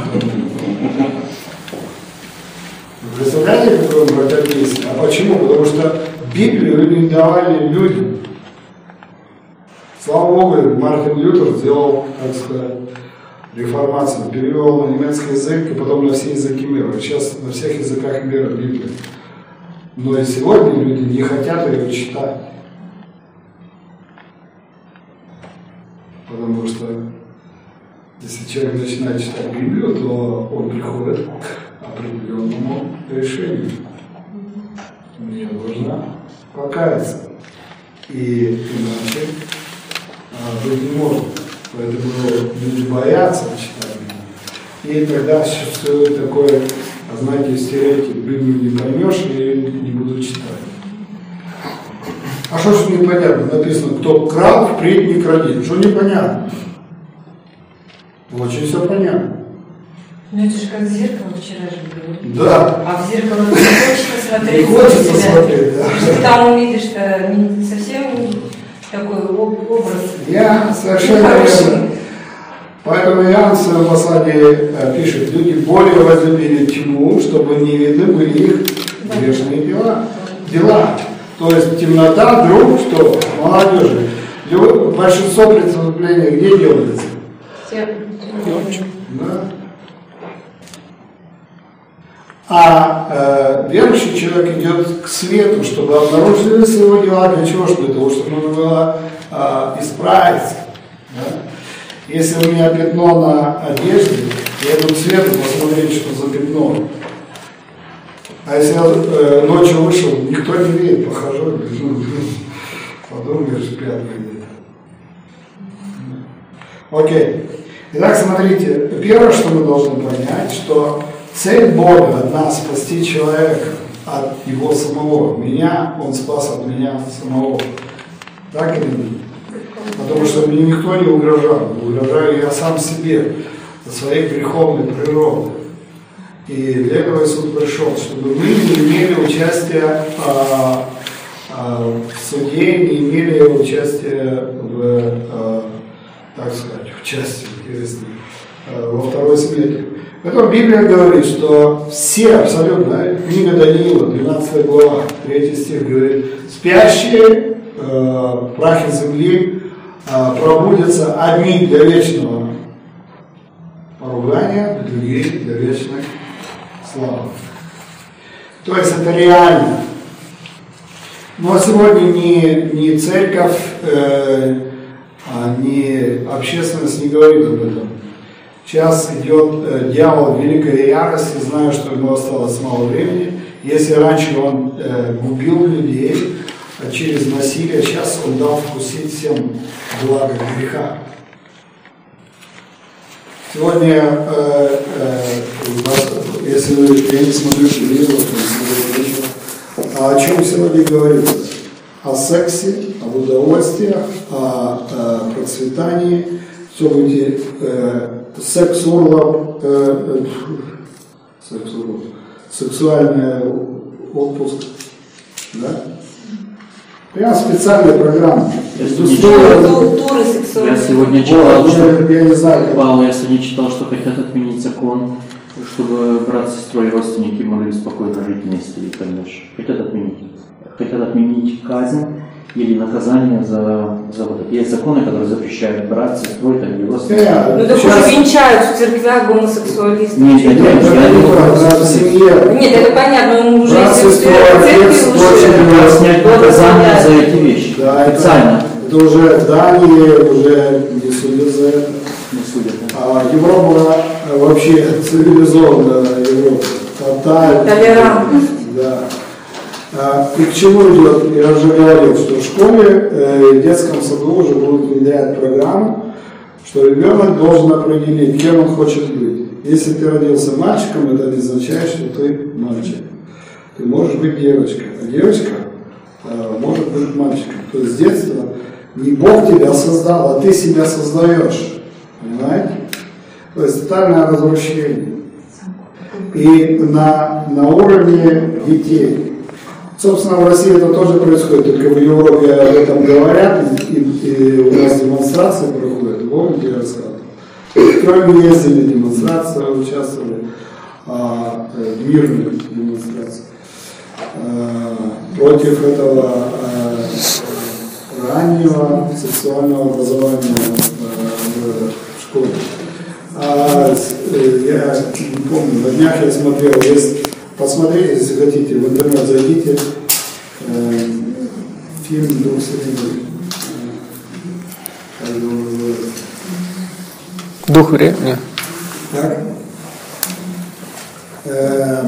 Представляете, какой он братоотечество? А почему? Потому что Библию не давали людям. Слава Богу, Мартин Лютер сделал, так сказать, реформацию, перевел на немецкий язык и потом на все языки мира. Сейчас на всех языках мира Библия. Но и сегодня люди не хотят ее читать. Потому что если человек начинает читать Библию, то он приходит к определенному решению. Мне должна покаяться. И иначе а, быть не может. Поэтому люди боятся читать Библию. И тогда существует такой, знаете, стереотип: Библию не поймешь, и не буду читать. А что ж непонятно? Написано, кто крал, впредь не кради. Что непонятно? Очень все понятно. Ну это же как зеркало вчера же говорили. Да. А в зеркало не хочется смотреть. Не хочется смотреть, да. Что там увидишь-то не совсем такой образ. Я совершенно верно. Поэтому Иоанн в своем послании пишет: люди более возлюбили тьму, чтобы не видны были их грешные дела. дела. То есть темнота, друг, что? Молодежи. Большинство преступлений где делается? Да. А э, верующий человек идет к свету, чтобы обнаружились его дела. Для чего? Для того, чтобы нужно было э, исправиться. Да? Если у меня пятно на одежде, я иду к свету посмотреть, что за пятно. А если я э, ночью вышел, никто не видит, похожу, лежу, подумаешь, пятна где-то. Окей. Итак, смотрите, первое, что мы должны понять, что цель Бога одна — спасти человека от его самого. Меня Он спас от меня самого. Так или нет? Потому что мне никто не угрожал. Угрожаю я сам себе, своей греховной природой. И для этого Иисус пришел, чтобы мы не имели участия а, а, в суде, не имели участия в, а, так сказать, участии а, во второй смерти. Поэтому Библия говорит, что все абсолютно, книга Даниила, двенадцатая глава, третий стих говорит: спящие э, в прахе земли э, пробудятся одни для вечного поругания, другие для вечной славы. То есть это реально. Но сегодня ни, ни церковь, э, ни общественность не говорит об этом. Сейчас идет э, дьявол в великой ярости, зная, что ему осталось мало времени. Если раньше он э, губил людей э, через насилие, сейчас он дал вкусить всем благо греха. Сегодня, э, э, если я не смотрю телевизор, то о чем сегодня говорится? О сексе, об удовольствиях, о, о процветании. Все будет э, секс-урлов, э, секс-урлов, сексуальный отпуск, да? Прям специальная программа. Туры сексуальные. Я сегодня читал, О, что, я не знаю, как... Павел, я сегодня читал, что хотят отменить закон, чтобы брат, сестра и родственники могли спокойно жить вместе, и, конечно, хотят отменить. Хотят отменить казнь или наказание за, за вот это. Есть законы, которые запрещают брать, сестру и так далее. Э, Ну так сейчас- уже венчают в церквях гомосексуалистов. Нет, нет, нет, Это я не думаю, важно, в семье. Нет, это понятно, он уже Брат, если в сестра, церкви отец, уже- дочь, надо снять он наказание за оставляет. эти вещи. Да, это, Официально это уже Дания уже не судят за это. не судят. Да. А Европа э, вообще цивилизованная Европа. Тотально. Толерантность. Да. А, и к чему идет? Я уже говорил, что в школе э, в детском саду уже будут внедрять программу, что ребенок должен определить, кем он хочет быть. Если ты родился мальчиком, это не означает, что ты мальчик. Ты можешь быть девочкой, а девочка э, может быть мальчиком. То есть с детства не Бог тебя создал, а ты себя создаешь. Понимаете? То есть тотальное развращение. И на, на уровне детей. Собственно, в России это тоже происходит, только в Европе об этом говорят, и, и у нас демонстрации проходят. Помните, я рассказывал? В Крыму ездили, демонстрации участвовали, а, э, мирные демонстрации. А, против этого а, раннего сексуального образования а, в школе. А, я не помню, на днях я смотрел, есть, посмотрите, если хотите, в интернет зайдите, э, фильм «Дух Святой». Как его называется? Дух времени. Так? Э,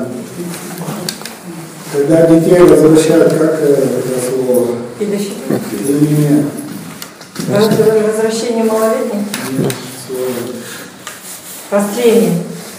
когда детей возвращают, как э, это слово? Педофилия. Или нет? Возвращение малолетних? Нет, слово. Растление.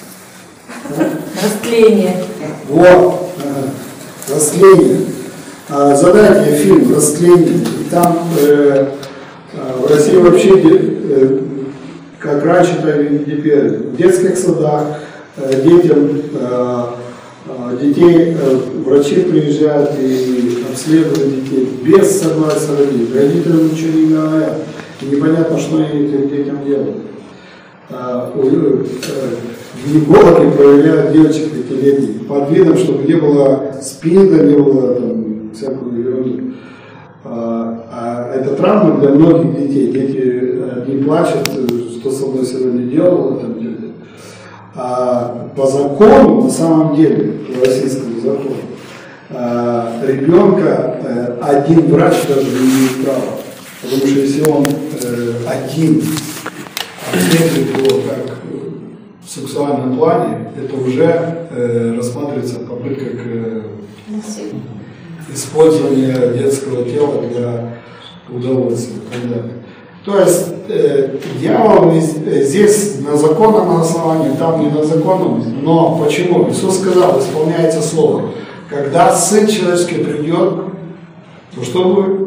Растление. Вот, ага. Растление. А, задайте фильм «Растление». И там э, в России вообще, э, как раньше, так и теперь, в детских садах э, детям, э, э, детей, э, врачи приезжают и обследуют детей без согласия родителей. Родителям ничего не говорят. И непонятно, что они этим детям делают. А, у, э, гинекологи проверяют девочек пятилетних под видом, чтобы не было спида, не было там, всякую ерунду. А, а это травма для многих детей. Дети одни плачут, что со мной сегодня делала там тетя. А по закону, на самом деле, по российскому закону, а, ребенка а, один врач даже не имеет права. Потому что если он э, один обследует его как в сексуальном плане, это уже э, рассматривается попытка к э, использованию детского тела для удовольствия и так далее. То есть э, дьявол здесь на законном основании, там не на законном, но почему? Иисус сказал, исполняется слово. Когда Сын Человеческий придет, то что будет?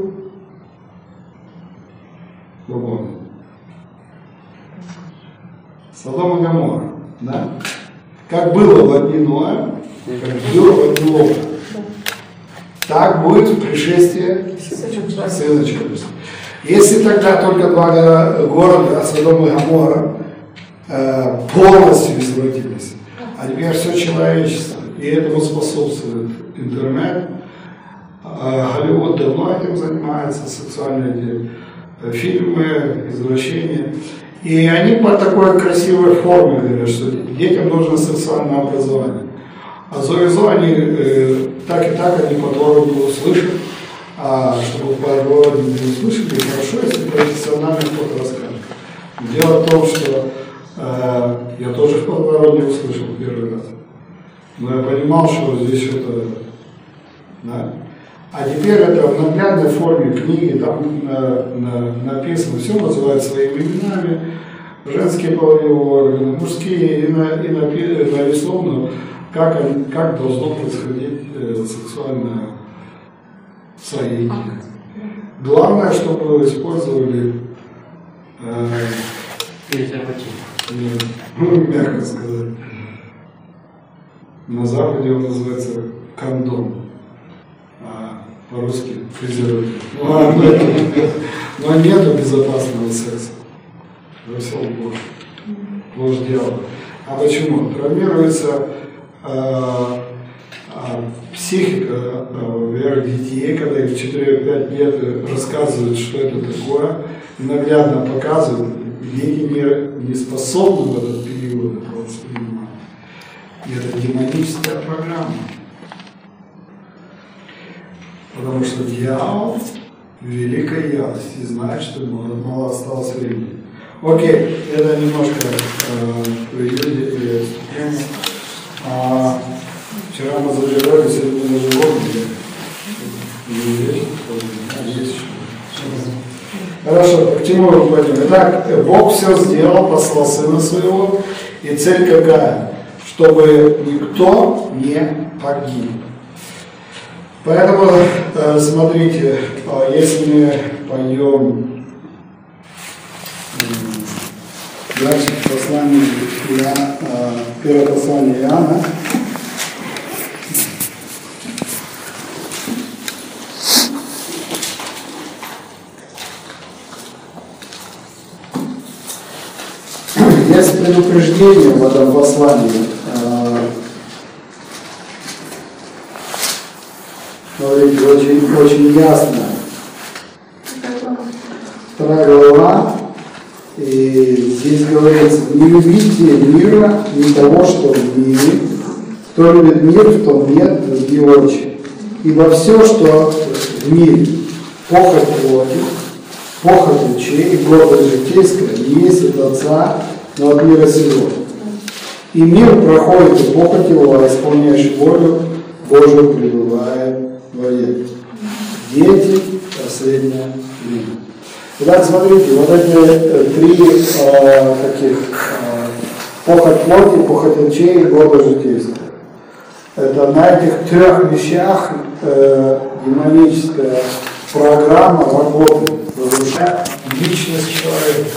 Любовь. Содом и Гоморра, да? Как было в дни Ноя, как было в дни Лота, так будет в пришествии Сына Человеческого. Если тогда только два города, Содом и Гоморра, э, полностью извратились, а теперь все человечество, и этому способствует интернет, э, Голливуд давно этим занимается, сексуальные фильмы, извращения. И они по такой красивой форме говорят, что детям нужно сексуальное образование. А зоизо они э, так и так, они по двору не услышат. А чтобы по двору не услышали, хорошо, если профессиональный кто-то расскажет. Дело в том, что э, я тоже в подворотне услышал первый раз. Но я понимал, что здесь что-то... Да. А теперь это в наглядной форме книги, там на, на, написано, все называют своими именами, женские половые органы, мужские, и, на, и нарисовано, как, они, как должно происходить э, сексуальное соединение. Главное, чтобы использовали э, Презерватив. ну, мягко сказать. На Западе он называется кондом. По-русски фрезеруют. Но, но нету безопасного секса. За все ложь. Ложь дьявола. А почему? Травмируется э, психика вверх детей, когда их в четыре-пять лет рассказывают, что это такое, наглядно показывают, дети не, не способны в этот период это воспринимать. И это демоническая программа. Потому что дьявол в великой ярости знает, что мало, мало осталось времени. Окей, это немножко прелюдия. А, вчера мы зажигали, сегодня мы зажигали. Хорошо, к чему мы пойдем? Итак, Бог все сделал, послал Сына Своего, и цель какая? Чтобы никто не погиб. Поэтому, э, смотрите, э, если мы пойдем э, дальше в послании Иоанна, э, первое послание Иоанна, есть предупреждение в этом послании. Смотрите, очень, очень ясно. Вторая глава, и здесь говорится: не любите мира, ни того, что в мире. Кто любит мир, в том нет любви Отче. Ибо все, что в мире, похоть плоти, похоть очей, гордость житейская, не есть от Отца, но от мира сего. И мир проходит, и похоть его, а исполняющий волю Божию пребывает вовек. Дети, последнее время. Итак, смотрите, вот эти три э, таких э, похоть плоти, похоть очей и гордость житейская. Это на этих трех вещах э, демоническая программа работает, разрушает личность человека.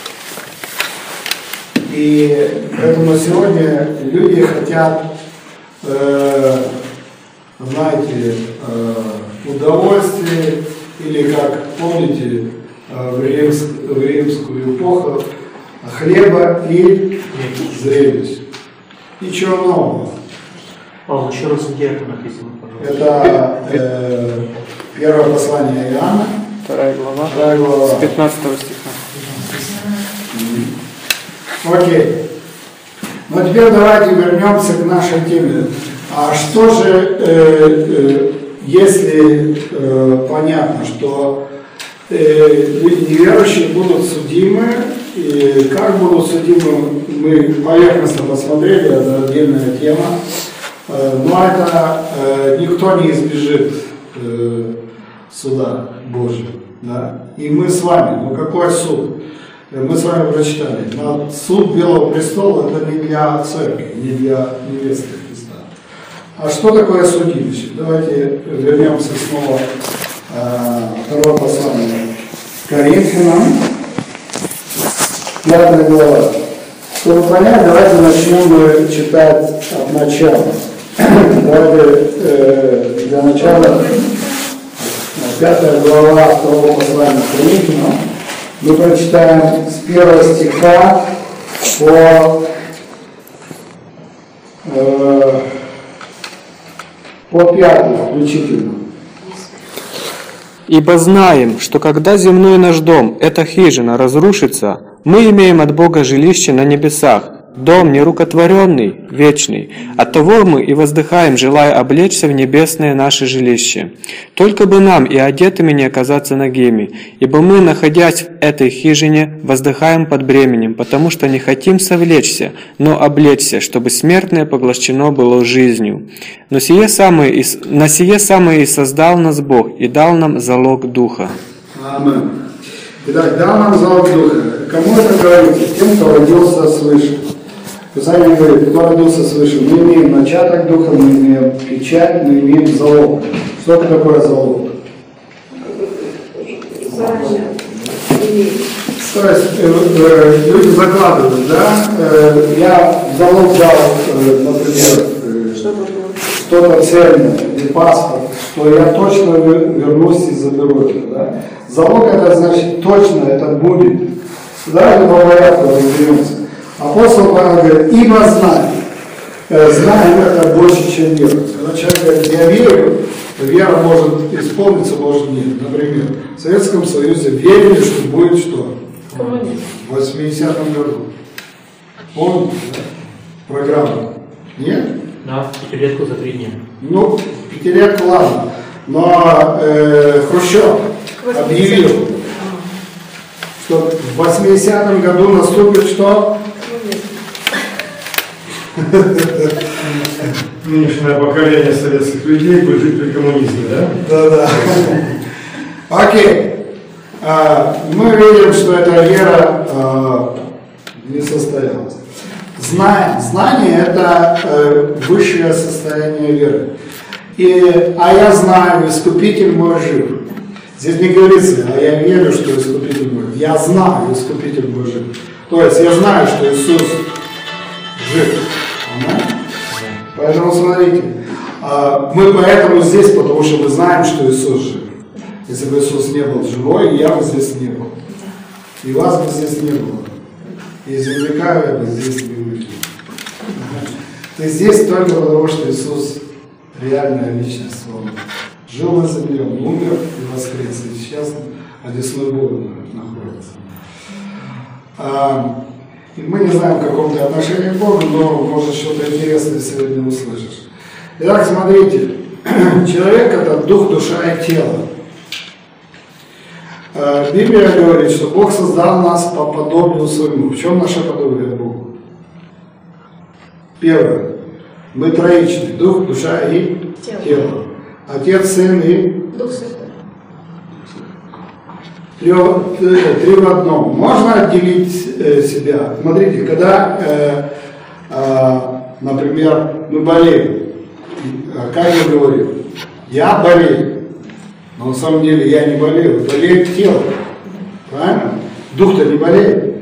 И поэтому сегодня люди хотят, э, знаете, э, удовольствие, или, как помните, э, в, римск, в римскую эпоху, хлеба и зрелищ. Ничего нового. Павел, еще раз, где это написано, пожалуйста? Это э, первое послание Иоанна, Вторая глава, вторая глава. с пятнадцатого стиха. Окей. Но теперь давайте вернемся к нашей теме. А что же, э, э, если э, понятно, что э, люди неверующие будут судимы, и как будут судимы, мы поверхностно посмотрели, это отдельная тема, э, но это э, никто не избежит э, суда Божьего. Да? И мы с вами, ну какой суд? Мы с вами прочитали, но суд Белого престола это не для церкви, не для невесты Христа. А что такое судилище? Давайте вернемся снова э, второе послание Коринфянам, пятая глава. Чтобы понять, давайте начнем читать от начала. Давайте э, для начала пятая глава второго послания Коринфянам. Мы прочитаем с первого стиха по, э, по пятый включительно. «Ибо знаем, что когда земной наш дом, эта хижина, разрушится, мы имеем от Бога жилище на небесах, дом нерукотворенный, вечный. Оттого мы и воздыхаем, желая облечься в небесное наше жилище. Только бы нам и одетыми не оказаться нагими, ибо мы, находясь в этой хижине, воздыхаем под бременем, потому что не хотим совлечься, но облечься, чтобы смертное поглощено было жизнью. Но сие самое и, на сие самое и создал нас Бог, и дал нам залог Духа». Аминь. Итак, дал нам залог Духа. Кому это говорится? Тем, кто родился свыше. Писание говорит, кто родился свыше, мы имеем начаток Духа, мы имеем печать, мы имеем залог. Что это такое залог? То есть э, э, люди закладывают, да? Э, я залог дал, э, например, э, что-то ценное, или паспорт, что я точно вернусь и заберу это, да? Залог это значит точно, это будет. Давайте по порядку разберемся. Апостол Павел говорит, ибо знаю. Знаем это больше, чем вера. Когда человек говорит, я верю, вера может исполниться, может нет. Например, в Советском Союзе верили, что будет что? Коммунизм. В восьмидесятом году. Помните, да? Программу? Нет? Да, пятилетку за три дня. Ну, пятилетку ладно. Но э, Хрущев объявил, что в восьмидесятом году наступит что? Нынешнее поколение советских людей будет жить при коммунизме, да? Да-да. Окей. А, мы видим, что эта вера а, не состоялась. Знаем. Знание – это э, высшее состояние веры. И, а я знаю, Искупитель мой жив. Здесь не говорится, а я верю, что Искупитель мой жив. Я знаю, Искупитель мой жив. То есть я знаю, что Иисус жив. Поэтому смотрите, мы поэтому здесь, потому что мы знаем, что Иисус жив. Если бы Иисус не был живой, я бы здесь не был. И вас бы здесь не было. И земляка я бы здесь не увидел. Ты здесь только потому, что Иисус реальная личность. Он жил на земле, он умер и воскрес. И сейчас одесной Бога находится. И мы не знаем, в каком ты отношении к Богу, но может что-то интересное сегодня услышишь. Итак, смотрите, человек – это дух, душа и тело. Библия говорит, что Бог создал нас по подобию своему. В чем наше подобие Богу? Первое. Мы троичны. Дух, душа и тело. тело. Отец, Сын и Дух Святой. Три, три в одном. Можно отделить э, себя. Смотрите, когда, э, э, например, мы болеем, как я говорю, я болею, но на самом деле я не болею, болеет тело. Правильно? Дух-то не болеет.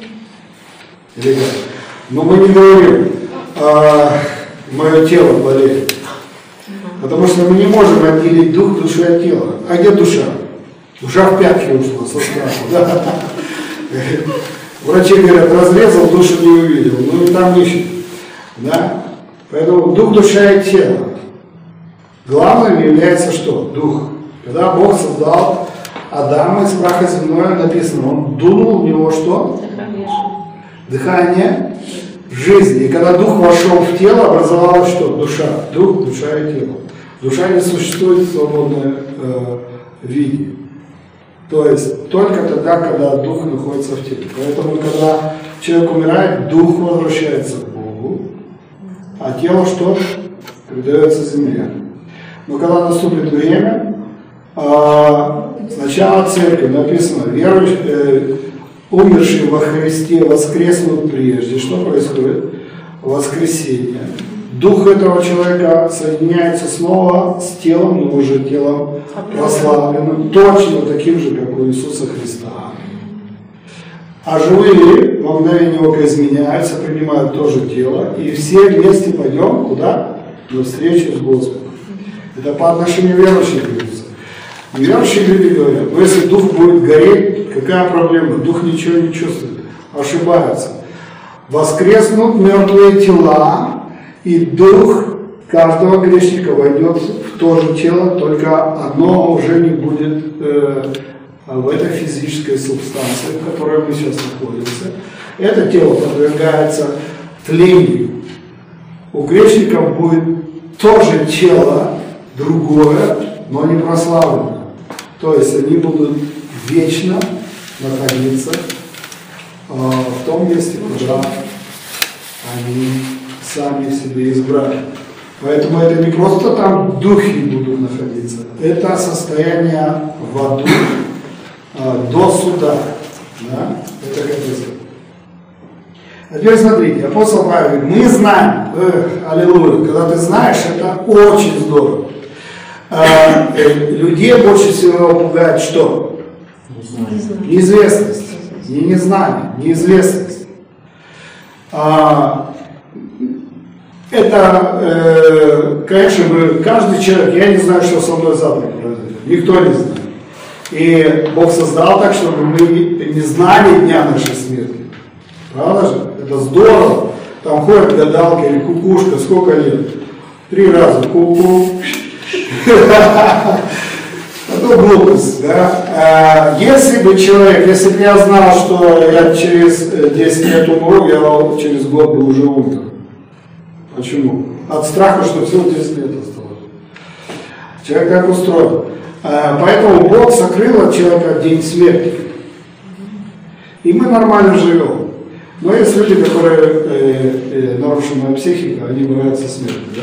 Или как? Но мы не говорим, э, мое тело болеет. Потому что мы не можем отделить дух, душу от тела. А где душа? Душа в пятки ушла со страху. Да. Врачи говорят, разрезал, душу не увидел. Ну и там ищет. Да? Поэтому дух, душа и тело. Главным является что? Дух. Когда Бог создал Адама из праха земного, написано, он дунул в него что? Дыхание жизни. И когда дух вошел в тело, образовалась что? Душа. Дух, душа и тело. Душа не существует в свободном э, виде. То есть только тогда, когда дух находится в теле. Поэтому, когда человек умирает, дух возвращается к Богу, а тело что? Передается земле. Но когда наступит время, сначала церковь написано, верующие, умершие во Христе воскреснут прежде. Что происходит? Воскресение. Дух этого человека соединяется снова с телом, но уже телом прославленным, точно таким же, как у Иисуса Христа. А живые во мгновение ока изменяются, принимают тоже тело, и все вместе пойдем куда? На встречу с Господом. Это по отношению верующих говорится. Верующие люди говорят, ну если дух будет гореть, какая проблема? Дух ничего не чувствует. Ошибаются. Воскреснут мертвые тела, и дух каждого грешника войдет в то же тело, только оно уже не будет э, в этой физической субстанции, в которой мы сейчас находимся. Это тело подвергается тлению. У грешников будет тоже тело, другое, но не прославленное. То есть они будут вечно находиться э, в том месте, куда они сами себе избрали. Поэтому это не просто там духи будут находиться, это состояние в аду э, до суда. Да? Это как это. А теперь смотрите, апостол Павел говорит, мы знаем, эх, аллилуйя, когда ты знаешь, это очень здорово. Э, э, людей больше всего пугает что? Неизвестность. Не незнание, неизвестность. А, Это, э, конечно, мы, каждый человек, я не знаю, что со мной завтра произойдет, никто не знает. И Бог создал так, чтобы мы не знали дня нашей смерти. Правда же? Это здорово. Там ходят гадалки или кукушка, сколько лет? Три раза ку-ку. Это глупость, да? Если бы человек, если бы я знал, что я через десять лет умру, я через год бы уже умер. Почему? От страха, что всего десять лет осталось. Человек как устроен. Поэтому Бог сокрыл от человека день смерти. И мы нормально живем. Но есть люди, которые э, э, нарушенная психика, они боятся смерти, да?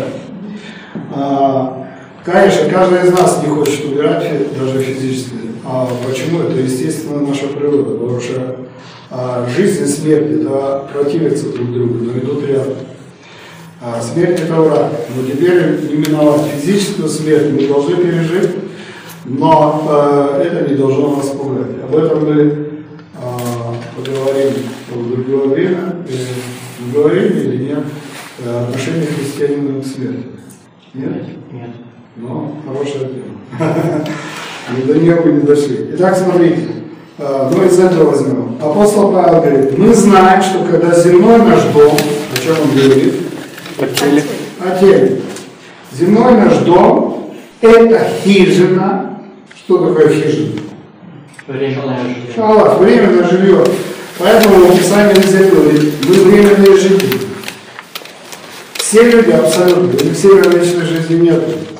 А, конечно, каждый из нас не хочет умирать, даже физически. А почему? Это естественно наша природа, потому что а, жизнь и смерть это противятся друг другу, но идут рядом. А смерть это враг. Но теперь не миновать физическую смерть мы должны пережить, но э, это не должно нас пугать. Об этом мы поговорим в другое время, э, говорим или нет, э, отношение христианина к смерти. Нет? Нет. Ну, хорошая тема. До нее мы не дошли. Итак, смотрите, э, ну из этого возьмем. Апостол Павел говорит, мы знаем, что когда земной наш дом, о чем он говорит? О теле. О теле. Земной наш дом – это хижина. Что такое хижина? Временное жилье. Шалаш, временное жилье. Поэтому Писание везде говорит, мы временные жители. Все люди абсолютно, у них северной вечной жизни нет.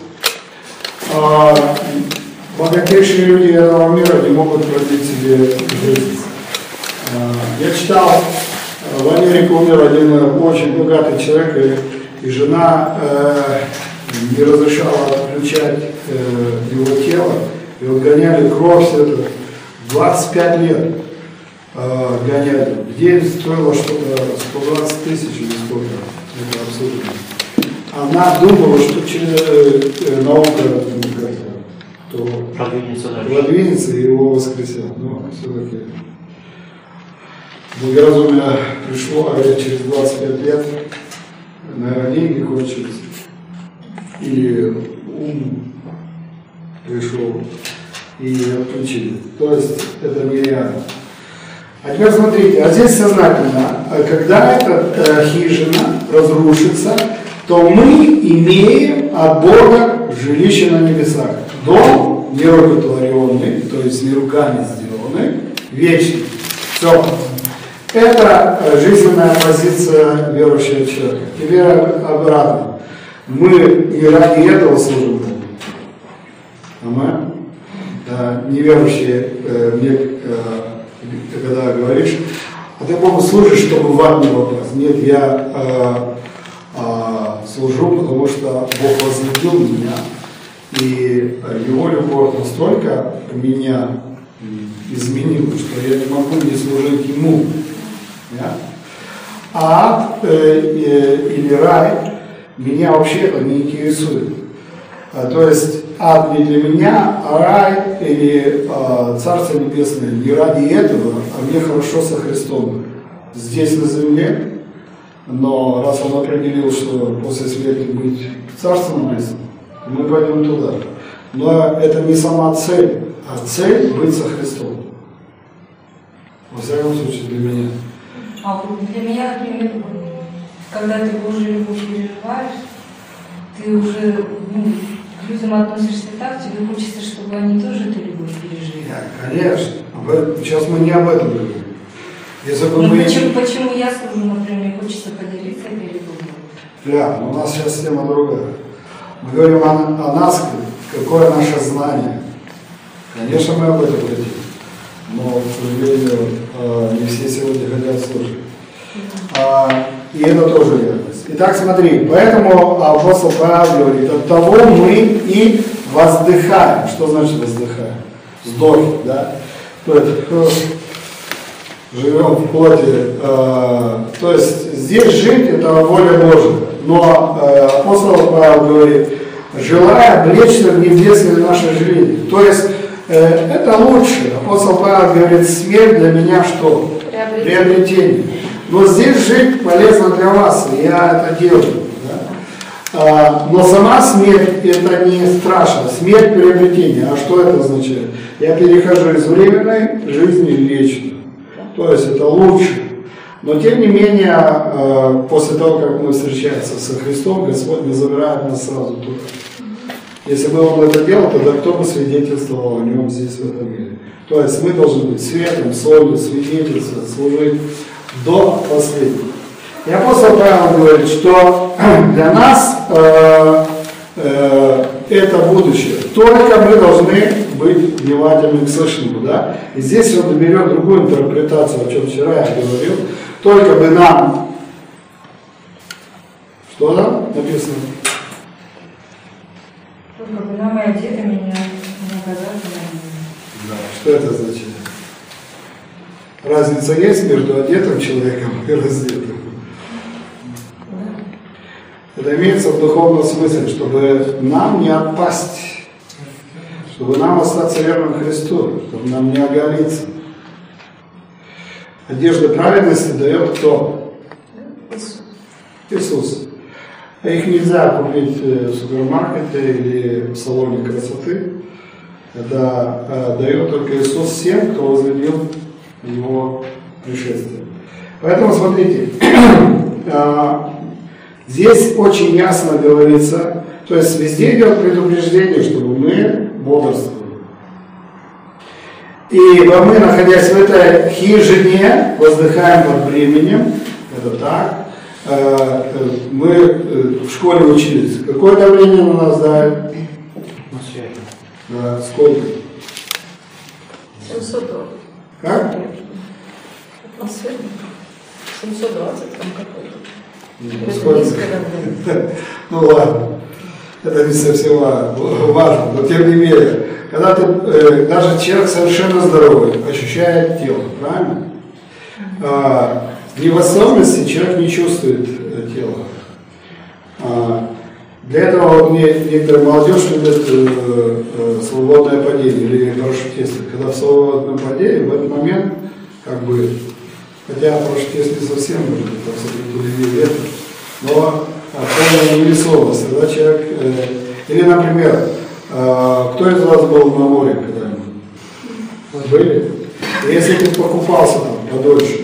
А, богатейшие люди этого мира не могут продлить себе жизнь. А, я читал, в Америке умер один очень богатый человек, и, и жена э, не разрешала отключать э, его тело, и вот гоняли кровь, все это. двадцать пять лет э, гоняли. В день стоило что-то сто двадцать тысяч или сколько. Это абсолютно. Она думала, что через э, наука то Продвинется дальше. продвинется и его воскресят. Но все-таки благоразумие пришло, а через двадцать пять лет, наверное, деньги кончились. И ум пришел. И отключили. То есть это нереально. А теперь смотрите, а здесь сознательно, когда эта э, хижина разрушится, то мы имеем от Бога жилище на небесах. Дом нерукотворенный, то есть не руками сделанный, вечный. Все. Это э, жизненная позиция верующего человека. Теперь обратно. Мы не ради этого служим Богу. Аминь. Да, неверующие, э, мне, э, когда говоришь, а ты Богу служишь, чтобы в ад не попасть. Нет, я э, э, служу, потому что Бог возлюбил меня, и Его любовь настолько меня изменила, что я не могу не служить Ему. Да? А ад э, э, или рай меня вообще это не интересует. А, то есть ад не для меня, а рай или а, Царство Небесное не ради этого, а мне хорошо со Христом здесь на земле, но раз Он определил, что после смерти быть Царством Небесным, мы пойдем туда. Но это не сама цель, а цель быть со Христом. Во всяком случае для меня. А вот для меня, например, когда ты Божью любовь переживаешь, ты уже ну, к людям относишься так, тебе хочется, чтобы они тоже эту любовь пережили. Да, конечно. Сейчас мы не об этом говорим. Если бы ну, мы... почему, почему я скажу, например, мне хочется поделиться этой любовью? Да, но у нас сейчас тема другая. Мы говорим о, о нас, какое наше знание. Конечно, мы об этом говорим. Но, к сожалению, не все сегодня хотят слушать. И это тоже верность. Итак, смотри, поэтому апостол Павел говорит, от того мы и воздыхаем. Что значит воздыхаем? Вздохи, да? То есть, живем в плоти. Э, то есть, здесь жить это воля Божия. Но э, апостол Павел говорит, желая облечься в небесное наше жилище. То есть, э, это лучше. Апостол Павел говорит, смерть для меня что? Приобретение. Приобретение. Но здесь жить полезно для вас, и я это делаю. Да? А, но сама смерть это не страшно. Смерть приобретение. А что это означает? Я перехожу из временной жизни в вечную. То есть это лучше. Но тем не менее, после того, как мы встречаемся со Христом, Господь не забирает нас сразу туда. Если бы Он это делал, тогда кто бы свидетельствовал о Нем здесь, в этом мире? То есть мы должны быть светом, солью, свидетельствовать, служить до последнего. И апостол Павел говорит, что для нас э, э, это будущее. Только мы должны быть внимательны к слышанному. Да? И здесь он берет другую интерпретацию, о чем вчера я говорил. Только бы нам... Что там написано? Только бы нам и одетыми не наказать. Да. Что это значит? Разница есть между одетым человеком и раздетым? Это имеется в духовном смысле, чтобы нам не отпасть, чтобы нам остаться верным Христу, чтобы нам не оголиться. Одежда праведности дает кто? Иисус. А их нельзя купить в супермаркете или в салоне красоты. Это э, дает только Иисус всем, кто возлюбил Его пришествие. Поэтому смотрите, э, здесь очень ясно говорится, то есть везде идет предупреждение, чтобы мы бодрствовали. И мы, находясь в этой хижине, воздыхаем под бременем, это так. Мы в школе учились. Какое давление на нас давит? Да, сколько? семьсот двадцать. Как? Атмосферно. семьсот двадцать там какой-то. Сколько? Ну ладно. Это не совсем важно, но тем не менее. Когда ты, э, даже человек совершенно здоровый, ощущает тело, правильно? А, в невосстановленности человек не чувствует э, тело. А, для этого вот, не, некоторая молодежь любит э, э, свободное падение или парашютисты. Когда в свободном падении, в этот момент, как бы, хотя парашютист не совсем может быть, там, лет, но полная невесомость, когда человек, э, или, например, э, кто из вас был на море когда-нибудь? Были? И если ты покупался там подольше,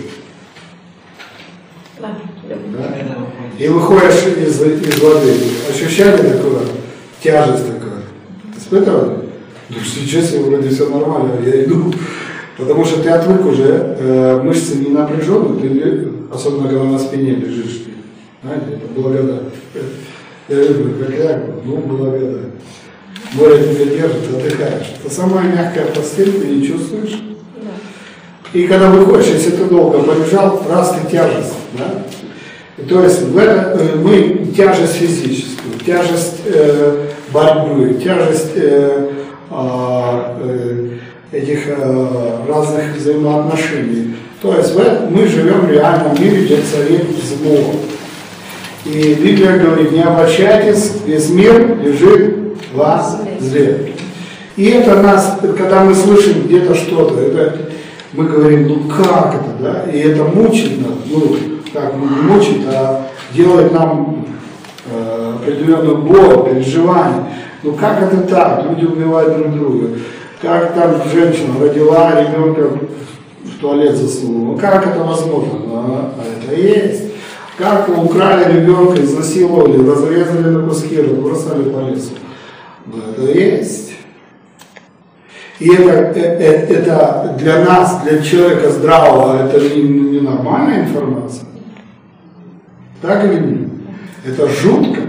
Да. да? И выходишь из, из воды, ощущали такую тяжесть такую? Испытывали? Ну, сейчас вроде все нормально, я иду. Потому что ты отвык уже, э, мышцы не напряжены, ты, особенно когда на спине лежишь. Знаете, это благодать. Я люблю, как я, ну, благодать. Море тебя держит, отдыхаешь. Это самая мягкая постель, ты не чувствуешь. И когда выходишь, если ты долго полежал, раз ты тяжесть. Да? И то есть в это, э, мы тяжесть физическую, тяжесть э, борьбы, тяжесть э, э, этих э, разных взаимоотношений. То есть в этом мы живем в реальном мире, где царит зло. И Библия говорит, не обольщайтесь, весь мир лежит во зле. И это нас, когда мы слышим где-то что-то, это мы говорим, ну как это, да? И это мучит нас, ну, как ну, не мучит, а делает нам э, определенную боль, переживание. Ну как это так? Люди убивают друг друга. Как там женщина родила, ребенка в туалет засунула. Ну как это возможно? Ну, а это есть. Как украли ребенка, изнасиловали, разрезали на куски, разбросали по лесу. Ну это есть. И это, это, это для нас, для человека здравого, это не, не нормальная информация. Так или нет? Это жутко.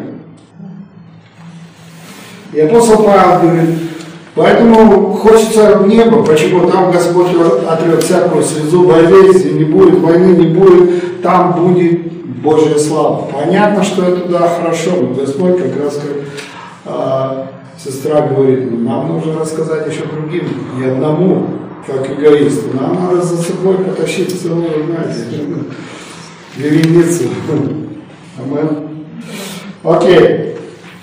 И апостол Павел говорит, поэтому хочется в небо, почему там Господь отрет всякую слезу, болезни не будет, войны не будет, там будет Божья слава. Понятно, что это туда хорошо, но Господь как раз как а, сестра говорит, ну, нам нужно рассказать еще другим, не одному, как эгоисту. Нам надо за собой потащить целую, знаете, вереницу. Амен. Окей.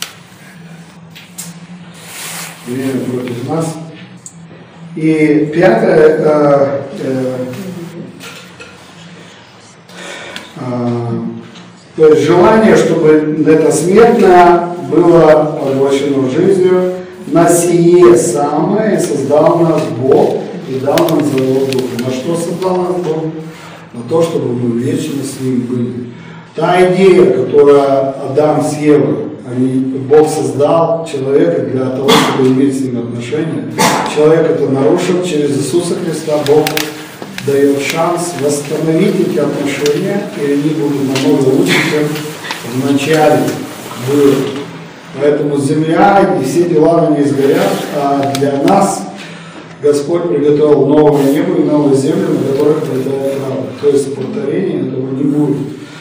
Время против нас. И пятое, э, э, э, то есть желание, чтобы это смертное было поглощено жизнью, на сие самое создал нас Бог и дал нам залог Духа. На что создал нас Бог? на то, чтобы мы вечно с Ним были. Та идея, которую Адам с Евой, они, Бог создал человека для того, чтобы иметь с Ним отношения. Человек это нарушил, через Иисуса Христа Бог дает шанс восстановить эти отношения, и они будут намного лучше, чем в начале было. Поэтому земля и все дела на ней сгорят, а для нас Господь приготовил новое небо и новую землю, на которых пролетает правда. То есть повторения этого не будет.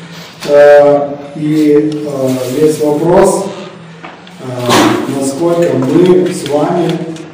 И весь вопрос, насколько мы с вами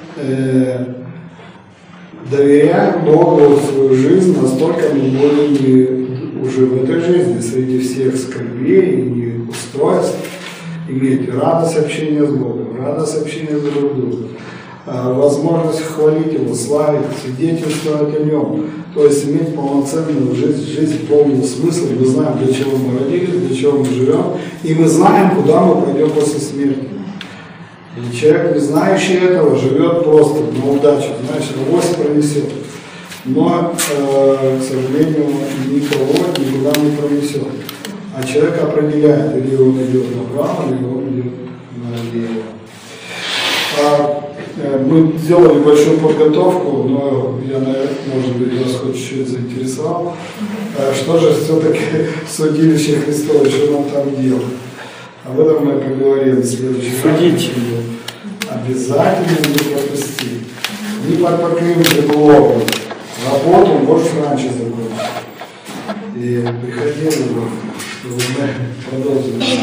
доверяем Богу свою жизнь, настолько мы будем уже в этой жизни, среди всех скорбей и устройств, иметь радость общения с Богом, радость общения с друг другом, возможность хвалить Его, славить, свидетельствовать о Нем, то есть иметь полноценную жизнь, жизнь полного смысла. Мы знаем, для чего мы родились, для чего мы живем, и мы знаем, куда мы пойдем после смерти. И человек, не знающий этого, живет просто на удачу, знаешь, авось пронесет. Но, э, к сожалению, никого никуда не пронесет. А человек определяет, или он идет направо, или он идет налево. А, э, мы сделали большую подготовку, но я, наверное, может быть, вас хоть чуть-чуть заинтересовал. А что же все-таки судилище Христово, что он там делал? Об этом мы поговорим в следующий раз. Обязательно не пропусти. Не под покрытым блоком. Работу можешь раньше закончить. И приходи, чтобы мы продолжили.